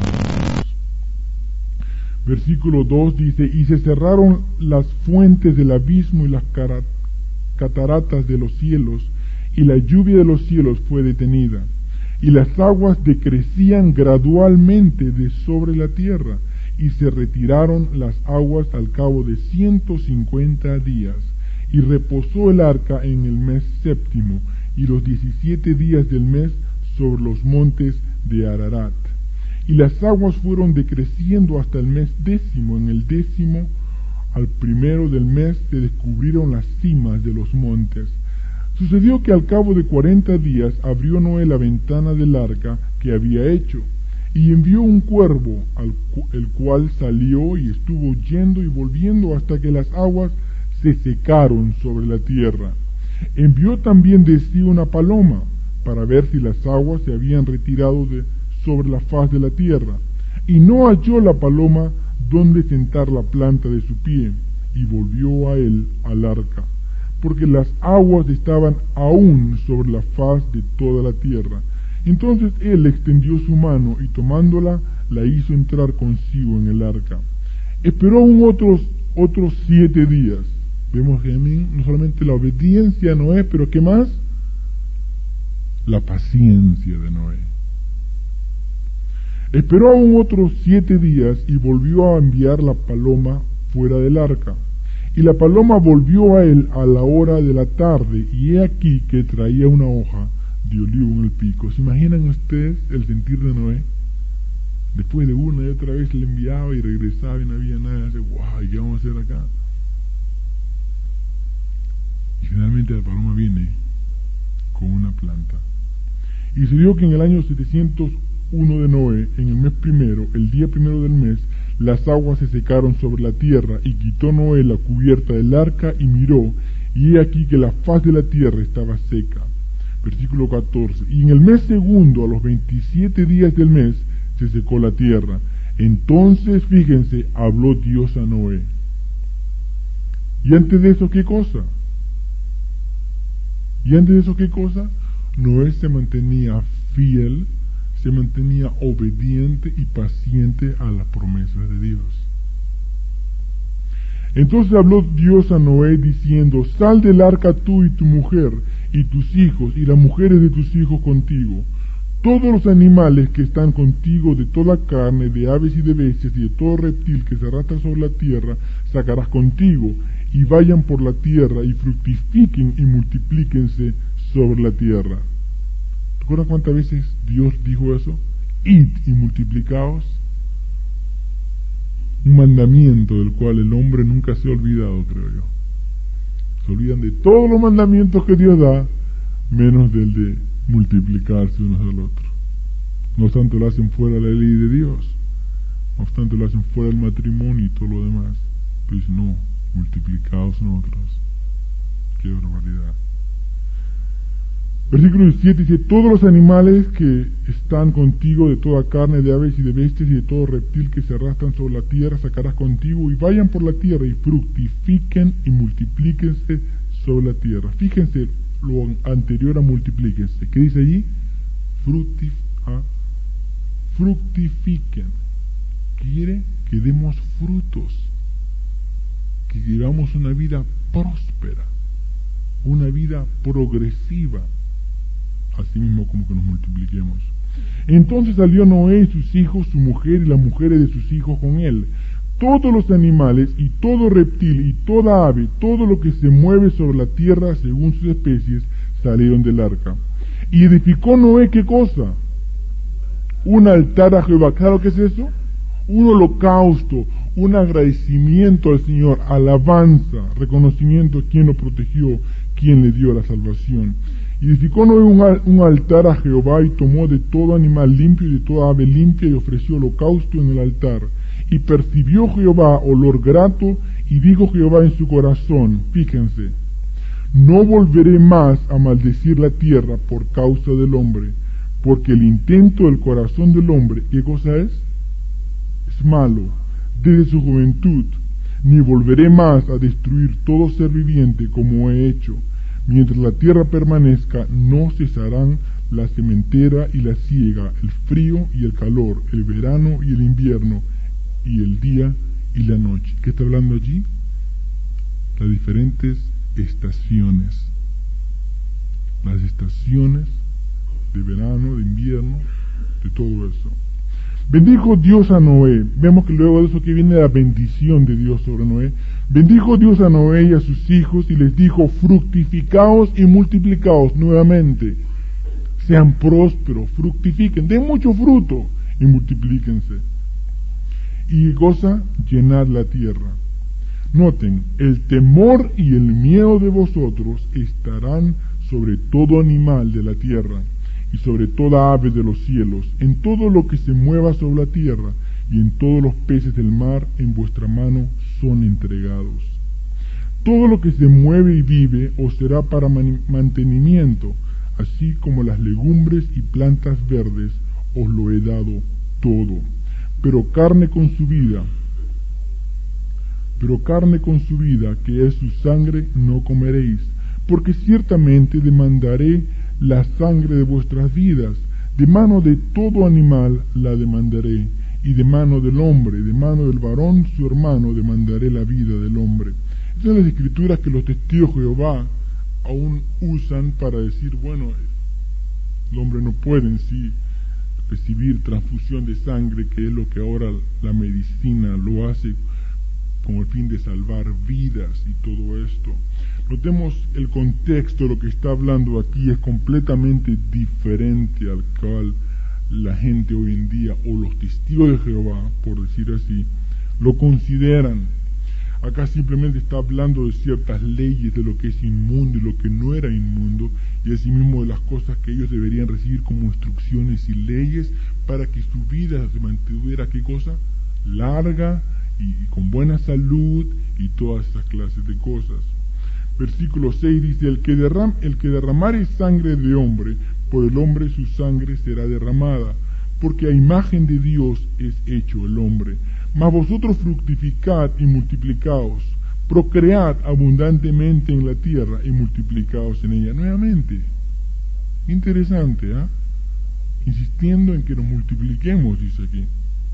B: Versículo dos dice, y se cerraron las fuentes del abismo y las cataratas de los cielos, y la lluvia de los cielos fue detenida, y las aguas decrecían gradualmente de sobre la tierra, y se retiraron las aguas al cabo de ciento cincuenta días, y reposó el arca en el mes séptimo, y los diecisiete días del mes sobre los montes de Ararat. y las aguas fueron decreciendo hasta el mes décimo. En el décimo, al primero del mes, se descubrieron las cimas de los montes. Sucedió que al cabo de cuarenta días abrió Noé la ventana del arca que había hecho, y envió un cuervo, al cu- el cual salió y estuvo yendo y volviendo hasta que las aguas se secaron sobre la tierra. Envió también de sí una paloma, para ver si las aguas se habían retirado de sobre la faz de la tierra, y no halló la paloma donde sentar la planta de su pie, y volvió a él al arca, porque las aguas estaban aún sobre la faz de toda la tierra. Entonces él extendió su mano y tomándola la hizo entrar consigo en el arca. Esperó aún otros, otros siete días. Vemos que no solamente la obediencia a Noé, pero ¿qué más? La paciencia de Noé. Esperó aún otros siete días y volvió a enviar la paloma fuera del arca. Y la paloma volvió a él a la hora de la tarde, y he aquí que traía una hoja de olivo en el pico. ¿Se imaginan ustedes el sentir de Noé? Después de una y otra vez le enviaba y regresaba y no había nada. Dice, guau, ¿qué vamos a hacer acá? Y finalmente la paloma viene con una planta. Y se dio que en el año setecientos uno de Noé, en el mes primero, el día primero del mes, las aguas se secaron sobre la tierra, y quitó Noé la cubierta del arca y miró, y he aquí que la faz de la tierra estaba seca. Versículo catorce. Y en el mes segundo, a los veintisiete días del mes, se secó la tierra. Entonces, fíjense, habló Dios a Noé. ¿Y antes de eso qué cosa? ¿Y antes de eso qué cosa? Noé se mantenía fiel, se mantenía obediente y paciente a las promesas de Dios. Entonces habló Dios a Noé diciendo, sal del arca tú y tu mujer, y tus hijos, y las mujeres de tus hijos contigo. Todos los animales que están contigo, de toda carne, de aves y de bestias, y de todo reptil que se arrastra sobre la tierra, sacarás contigo, y vayan por la tierra, y fructifiquen y multiplíquense sobre la tierra. ¿Recuerdan cuántas veces Dios dijo eso? Id y multiplicaos. Un mandamiento del cual el hombre nunca se ha olvidado, creo yo. Se olvidan de todos los mandamientos que Dios da, menos del de multiplicarse unos del otro. No obstante lo hacen fuera de la ley de Dios, no obstante lo hacen fuera del matrimonio y todo lo demás. Pero dice, no, multiplicaos nosotros. Qué barbaridad. Versículo diecisiete dice, todos los animales que están contigo, de toda carne, de aves y de bestias y de todo reptil que se arrastran sobre la tierra, sacarás contigo, y vayan por la tierra y fructifiquen y multiplíquense sobre la tierra. Fíjense lo anterior a multiplíquense. ¿Qué dice allí? Fructif ah, fructifiquen. Quiere que demos frutos, que vivamos una vida próspera, una vida progresiva, así mismo como que nos multipliquemos. Entonces salió Noé y sus hijos, su mujer y las mujeres de sus hijos con él, todos los animales y todo reptil y toda ave, todo lo que se mueve sobre la tierra según sus especies, salieron del arca. Y edificó Noé, ¿qué cosa? Un altar a Jehová. ¿Claro qué es eso? Un holocausto, un agradecimiento al Señor, alabanza, reconocimiento a quien lo protegió, quien le dio la salvación. Y edificó Noé un, un altar a Jehová, y tomó de todo animal limpio y de toda ave limpia, y ofreció holocausto en el altar. Y percibió Jehová olor grato, y dijo Jehová en su corazón, fíjense, no volveré más a maldecir la tierra por causa del hombre, porque el intento del corazón del hombre, ¿qué cosa es? Es malo, desde su juventud, ni volveré más a destruir todo ser viviente como he hecho. Mientras la tierra permanezca, no cesarán la sementera y la siega, el frío y el calor, el verano y el invierno, y el día y la noche. ¿Qué está hablando allí? Las diferentes estaciones. Las estaciones de verano, de invierno, de todo eso. Bendijo Dios a Noé. Vemos que luego de eso que viene la bendición de Dios sobre Noé. Bendijo Dios a Noé y a sus hijos y les dijo, fructificaos y multiplicaos nuevamente. Sean prósperos, fructifiquen, den mucho fruto y multiplíquense. Y cosa, llenad la tierra. Noten, el temor y el miedo de vosotros estarán sobre todo animal de la tierra, y sobre toda ave de los cielos, en todo lo que se mueva sobre la tierra, y en todos los peces del mar en vuestra mano son entregados. Todo lo que se mueve y vive os será para mantenimiento, así como las legumbres y plantas verdes os lo he dado todo. Pero carne con su vida, pero carne con su vida, que es su sangre, no comeréis, porque ciertamente demandaré la sangre de vuestras vidas, de mano de todo animal la demandaré, y de mano del hombre, de mano del varón su hermano demandaré la vida del hombre. Estas son las escrituras que los testigos de Jehová aún usan para decir, bueno, el hombre no puede en sí recibir transfusión de sangre, que es lo que ahora la medicina lo hace con el fin de salvar vidas y todo esto. Notemos el contexto, lo que está hablando aquí es completamente diferente al cual la gente hoy en día, o los testigos de Jehová, por decir así, lo consideran. Acá simplemente está hablando de ciertas leyes, de lo que es inmundo y lo que no era inmundo, y asimismo de las cosas que ellos deberían recibir como instrucciones y leyes para que su vida se mantuviera, ¿qué cosa? Larga y con buena salud y todas esas clases de cosas. Versículo seis dice, el que, derram, el que derramare sangre de hombre, por el hombre su sangre será derramada, porque a imagen de Dios es hecho el hombre. Mas vosotros fructificad y multiplicaos, procread abundantemente en la tierra y multiplicaos en ella. Nuevamente, interesante, ¿ah? ¿eh? Insistiendo en que nos multipliquemos, dice aquí.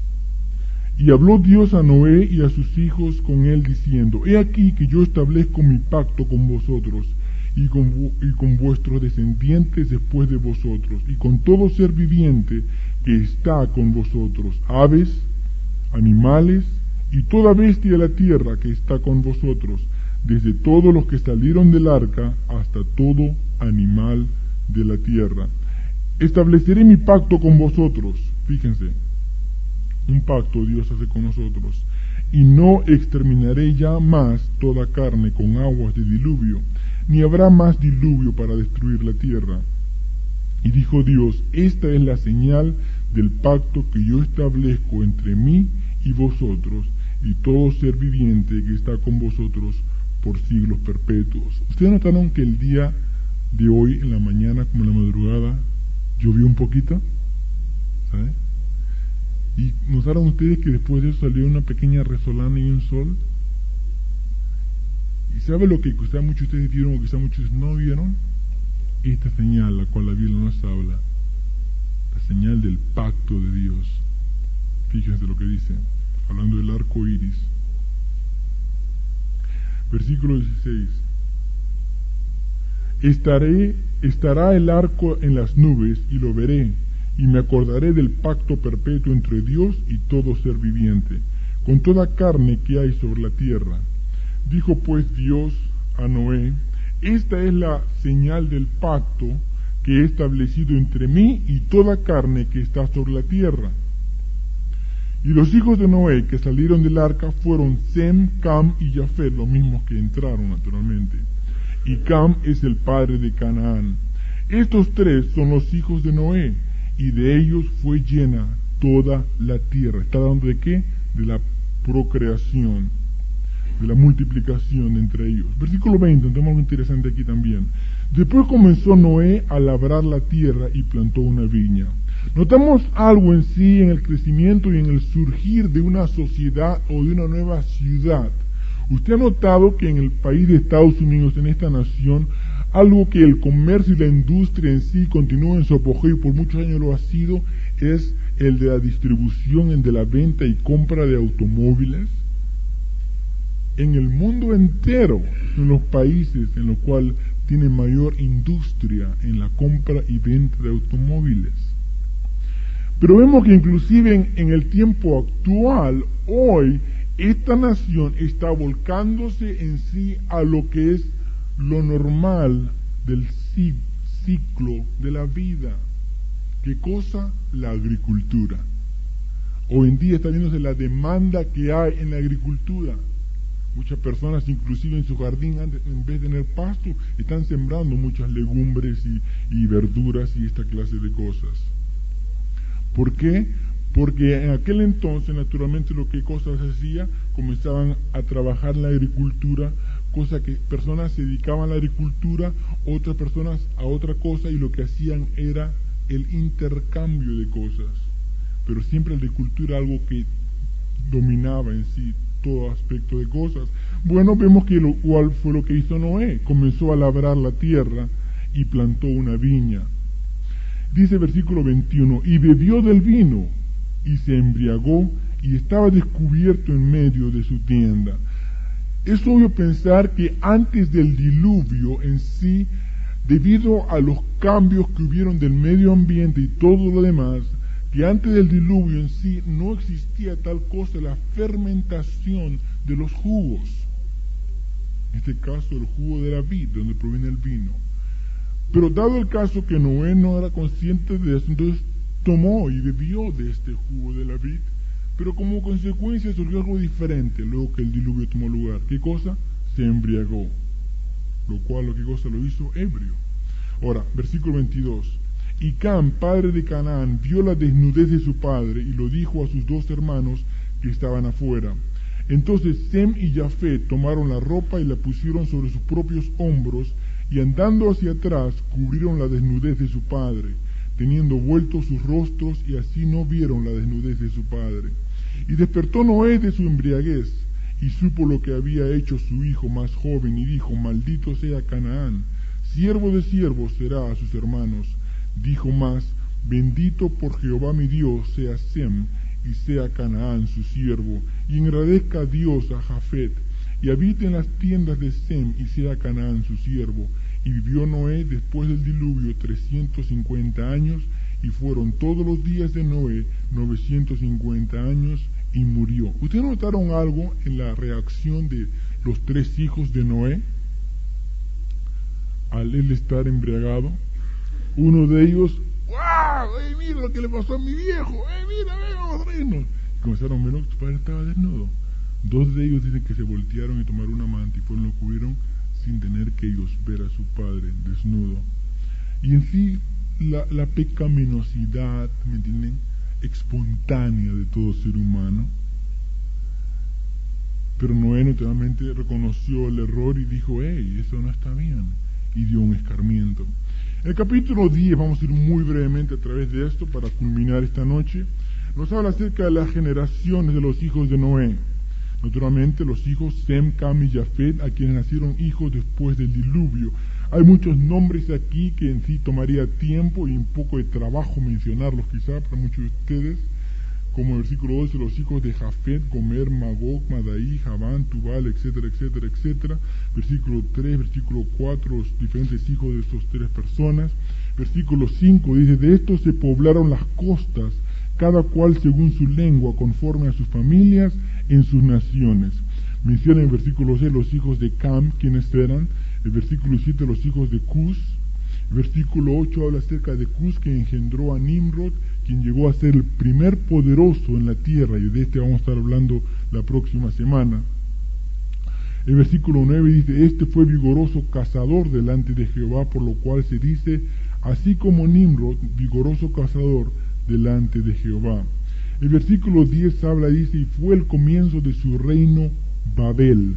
B: Y habló Dios a Noé y a sus hijos con él, diciendo, he aquí que yo establezco mi pacto con vosotros, y con, y con vuestros descendientes después de vosotros, y con todo ser viviente que está con vosotros, aves, animales, y toda bestia de la tierra que está con vosotros, desde todos los que salieron del arca hasta todo animal de la tierra. Estableceré mi pacto con vosotros, fíjense, un pacto Dios hace con nosotros, y no exterminaré ya más toda carne con aguas de diluvio, ni habrá más diluvio para destruir la tierra. Y dijo Dios, esta es la señal del pacto que yo establezco entre mí y vosotros, y todo ser viviente que está con vosotros por siglos perpetuos. ¿Ustedes notaron que el día de hoy, en la mañana como en la madrugada, llovió un poquito? ¿Sabe? ¿Y notaron ustedes que después de eso salió una pequeña resolana y un sol? ¿Y sabe lo que quizá muchos de ustedes vieron o quizá muchos no vieron? Esta señal, la cual la Biblia nos habla, la señal del pacto de Dios. Fíjense lo que dice, hablando del arco iris. Versículo dieciséis. Estaré, estará el arco en las nubes y lo veré, y me acordaré del pacto perpetuo entre Dios y todo ser viviente, con toda carne que hay sobre la tierra. Dijo pues Dios a Noé, esta es la señal del pacto que he establecido entre mí y toda carne que está sobre la tierra. Y los hijos de Noé que salieron del arca fueron Sem, Cam y Jafet, los mismos que entraron naturalmente. Y Cam es el padre de Canaán. Estos tres son los hijos de Noé, y de ellos fue llena toda la tierra. ¿Está hablando de qué? De la procreación, de la multiplicación entre ellos. Versículo veinte, tenemos algo interesante aquí también. Después comenzó Noé a labrar la tierra y plantó una viña. Notamos algo en sí, en el crecimiento y en el surgir de una sociedad o de una nueva ciudad. Usted ha notado que en el país de Estados Unidos, en esta nación, algo que el comercio y la industria en sí continúa en su apogeo y por muchos años lo ha sido, es el de la distribución, de la venta y compra de automóviles. En el mundo entero, en los países en los cuales tiene mayor industria en la compra y venta de automóviles. Pero vemos que inclusive en, en el tiempo actual, hoy, esta nación está volcándose en sí a lo que es lo normal del ciclo de la vida. ¿Qué cosa? La agricultura. Hoy en día está viéndose la demanda que hay en la agricultura. Muchas personas, inclusive en su jardín, en vez de tener pasto, están sembrando muchas legumbres y, y verduras y esta clase de cosas. ¿Por qué? Porque en aquel entonces, naturalmente, lo que cosas hacía, comenzaban a trabajar en la agricultura, cosa que personas se dedicaban a la agricultura, otras personas a otra cosa, y lo que hacían era el intercambio de cosas. Pero siempre la agricultura algo que dominaba en sí todo aspecto de cosas. Bueno, vemos que lo cual fue lo que hizo Noé. Comenzó a labrar la tierra y plantó una viña. Dice versículo veintiuno, y bebió del vino, y se embriagó, y estaba descubierto en medio de su tienda. Es obvio pensar que antes del diluvio en sí, debido a los cambios que hubieron del medio ambiente y todo lo demás, que antes del diluvio en sí no existía tal cosa, la fermentación de los jugos. En este caso, el jugo de la vid, donde proviene el vino. Pero dado el caso que Noé no era consciente de eso, entonces tomó y bebió de este jugo de la vid, pero como consecuencia surgió algo diferente luego que el diluvio tomó lugar. ¿Qué cosa? Se embriagó, lo cual, ¿qué cosa lo hizo? Ebrio. Ahora, versículo veintidós. Y Cam, padre de Canaán, vio la desnudez de su padre y lo dijo a sus dos hermanos que estaban afuera. Entonces Sem y Jafet tomaron la ropa y la pusieron sobre sus propios hombros, y andando hacia atrás cubrieron la desnudez de su padre, teniendo vueltos sus rostros, y así no vieron la desnudez de su padre. Y despertó Noé de su embriaguez, y supo lo que había hecho su hijo más joven, y dijo, maldito sea Canaán, siervo de siervos será a sus hermanos. Dijo más, bendito por Jehová mi Dios sea Sem, y sea Canaán su siervo, y engrandezca a Dios a Jafet, y habite en las tiendas de Sem, y sea Canaán su siervo. Y vivió Noé después del diluvio trescientos cincuenta años, y fueron todos los días de Noé novecientos cincuenta años, y murió. ¿Ustedes notaron algo en la reacción de los tres hijos de Noé al él estar embriagado? Uno de ellos, ¡guau! ¡Eh, mira lo que le pasó a mi viejo! ¡Eh, mira, ven, vamos a reírnos! Y comenzaron a ver que su padre estaba desnudo. Dos de ellos dicen que se voltearon y tomaron una manta y fueron lo cubrieron sin tener que ellos ver a su padre desnudo. Y en sí, la, la pecaminosidad, ¿me entienden?, espontánea de todo ser humano. Pero Noé naturalmente reconoció el error y dijo, ¡hey, eso no está bien! Y dio un escarmiento. En el capítulo diez, vamos a ir muy brevemente a través de esto para culminar esta noche, nos habla acerca de las generaciones de los hijos de Noé. Naturalmente, los hijos Sem, Cam y Jafet, a quienes nacieron hijos después del diluvio. Hay muchos nombres aquí que en sí tomaría tiempo y un poco de trabajo mencionarlos quizá para muchos de ustedes, como el versículo doce, los hijos de Jafet, Gomer, Magog, Madai, Javán, Tubal, etcétera, etcétera, etcétera. Versículo tres, versículo cuatro, los diferentes hijos de estas tres personas. Versículo cinco dice, de estos se poblaron las costas, cada cual según su lengua, conforme a sus familias, en sus naciones. Menciona en el versículo seis los hijos de Cam, quienes eran. El versículo siete los hijos de Cus. El versículo ocho habla acerca de Cus, que engendró a Nimrod, quien llegó a ser el primer poderoso en la tierra, y de este vamos a estar hablando la próxima semana. El versículo nueve dice, este fue vigoroso cazador delante de Jehová, por lo cual se dice, así como Nimrod, vigoroso cazador delante de Jehová. El versículo diez habla, dice, y fue el comienzo de su reino Babel,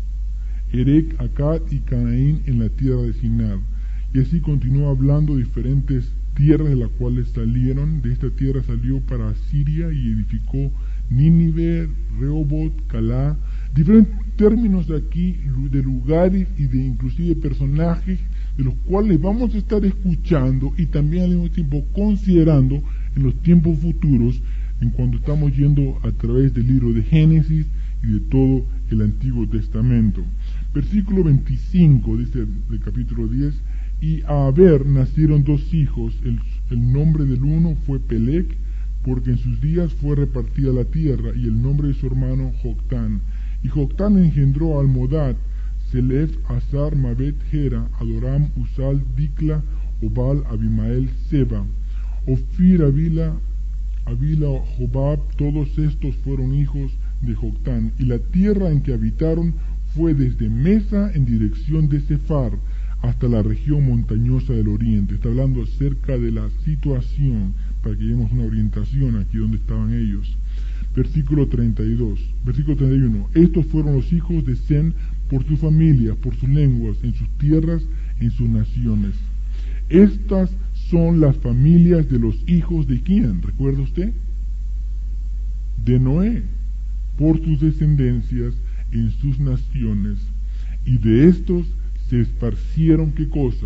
B: Erec, Akkad y Canaín en la tierra de Sinar. Y así continúa hablando de diferentes tierras de las cuales salieron. De esta tierra salió para Asiria y edificó Nínive, Rehoboth, Calá. Diferentes términos aquí de lugares y de inclusive personajes de los cuales vamos a estar escuchando y también al mismo tiempo considerando en los tiempos futuros, en cuanto estamos yendo a través del libro de Génesis y de todo el Antiguo Testamento. Versículo veinticinco dice del capítulo diez, y a Aber nacieron dos hijos, el, el nombre del uno fue Pelec, porque en sus días fue repartida la tierra, y el nombre de su hermano Joctán. Y Joctán engendró a Almodad, Selef, Azar, Mabet, Gera, Adoram, Usal, Dicla, Obal, Abimael, Seba, Ofir, Avila, Avila, Jobab, todos estos fueron hijos de Joctán, y la tierra en que habitaron fue desde Mesa en dirección de Sefar hasta la región montañosa del oriente. Está hablando acerca de la situación, para que lleguemos una orientación aquí donde estaban ellos. Versículo treinta y dos, versículo treinta y uno. Estos fueron los hijos de Sem por sus familias, por sus lenguas, en sus tierras, en sus naciones. Estas son las familias de los hijos de ¿quién? ¿Recuerda usted? De Noé, por sus descendencias, en sus naciones. Y de estos se esparcieron, ¿qué cosa?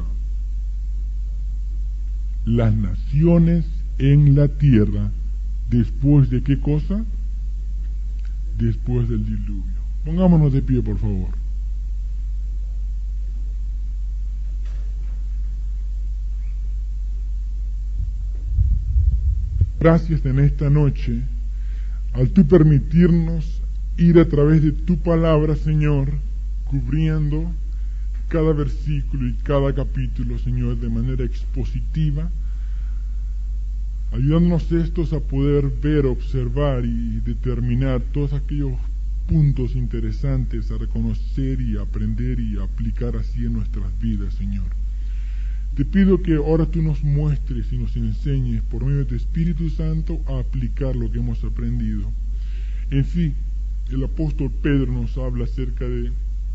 B: Las naciones en la tierra. ¿Después de qué cosa? Después del diluvio. Pongámonos de pie, por favor. Gracias en esta noche, al tú permitirnos ir a través de tu palabra, Señor, cubriendo cada versículo y cada capítulo, Señor, de manera expositiva, ayudándonos estos a poder ver, observar y determinar todos aquellos puntos interesantes a reconocer y aprender y aplicar así en nuestras vidas, Señor. Te pido que ahora tú nos muestres y nos enseñes por medio de tu Espíritu Santo a aplicar lo que hemos aprendido. En fin, el apóstol Pedro nos habla acerca de,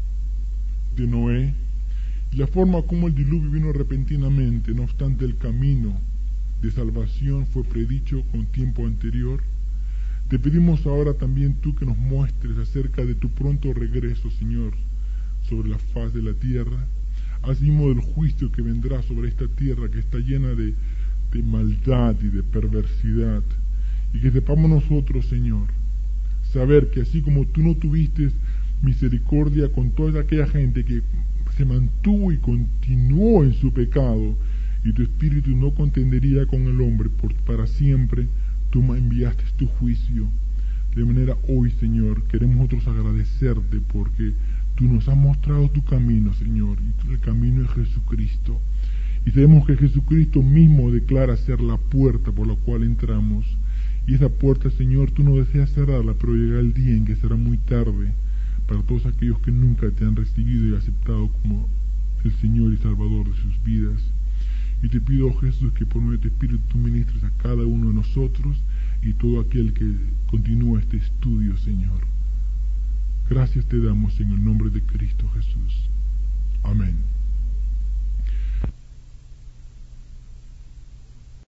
B: de Noé y la forma como el diluvio vino repentinamente, no obstante el camino de salvación fue predicho con tiempo anterior. Te pedimos ahora también tú que nos muestres acerca de tu pronto regreso, Señor, sobre la faz de la tierra, así mismo del juicio que vendrá sobre esta tierra que está llena de, de maldad y de perversidad, y que sepamos nosotros, Señor, saber que así como tú no tuviste misericordia con toda aquella gente que se mantuvo y continuó en su pecado, y tu espíritu no contendería con el hombre por, para siempre, tú enviaste tu juicio. De manera hoy, Señor, queremos nosotros agradecerte porque tú nos has mostrado tu camino, Señor, y el camino es Jesucristo. Y sabemos que Jesucristo mismo declara ser la puerta por la cual entramos. Y esa puerta, Señor, tú no deseas cerrarla, pero llegará el día en que será muy tarde para todos aquellos que nunca te han recibido y aceptado como el Señor y Salvador de sus vidas. Y te pido, oh Jesús, que por medio de tu Espíritu tú ministres a cada uno de nosotros y todo aquel que continúa este estudio, Señor. Gracias te damos en el nombre de Cristo Jesús. Amén.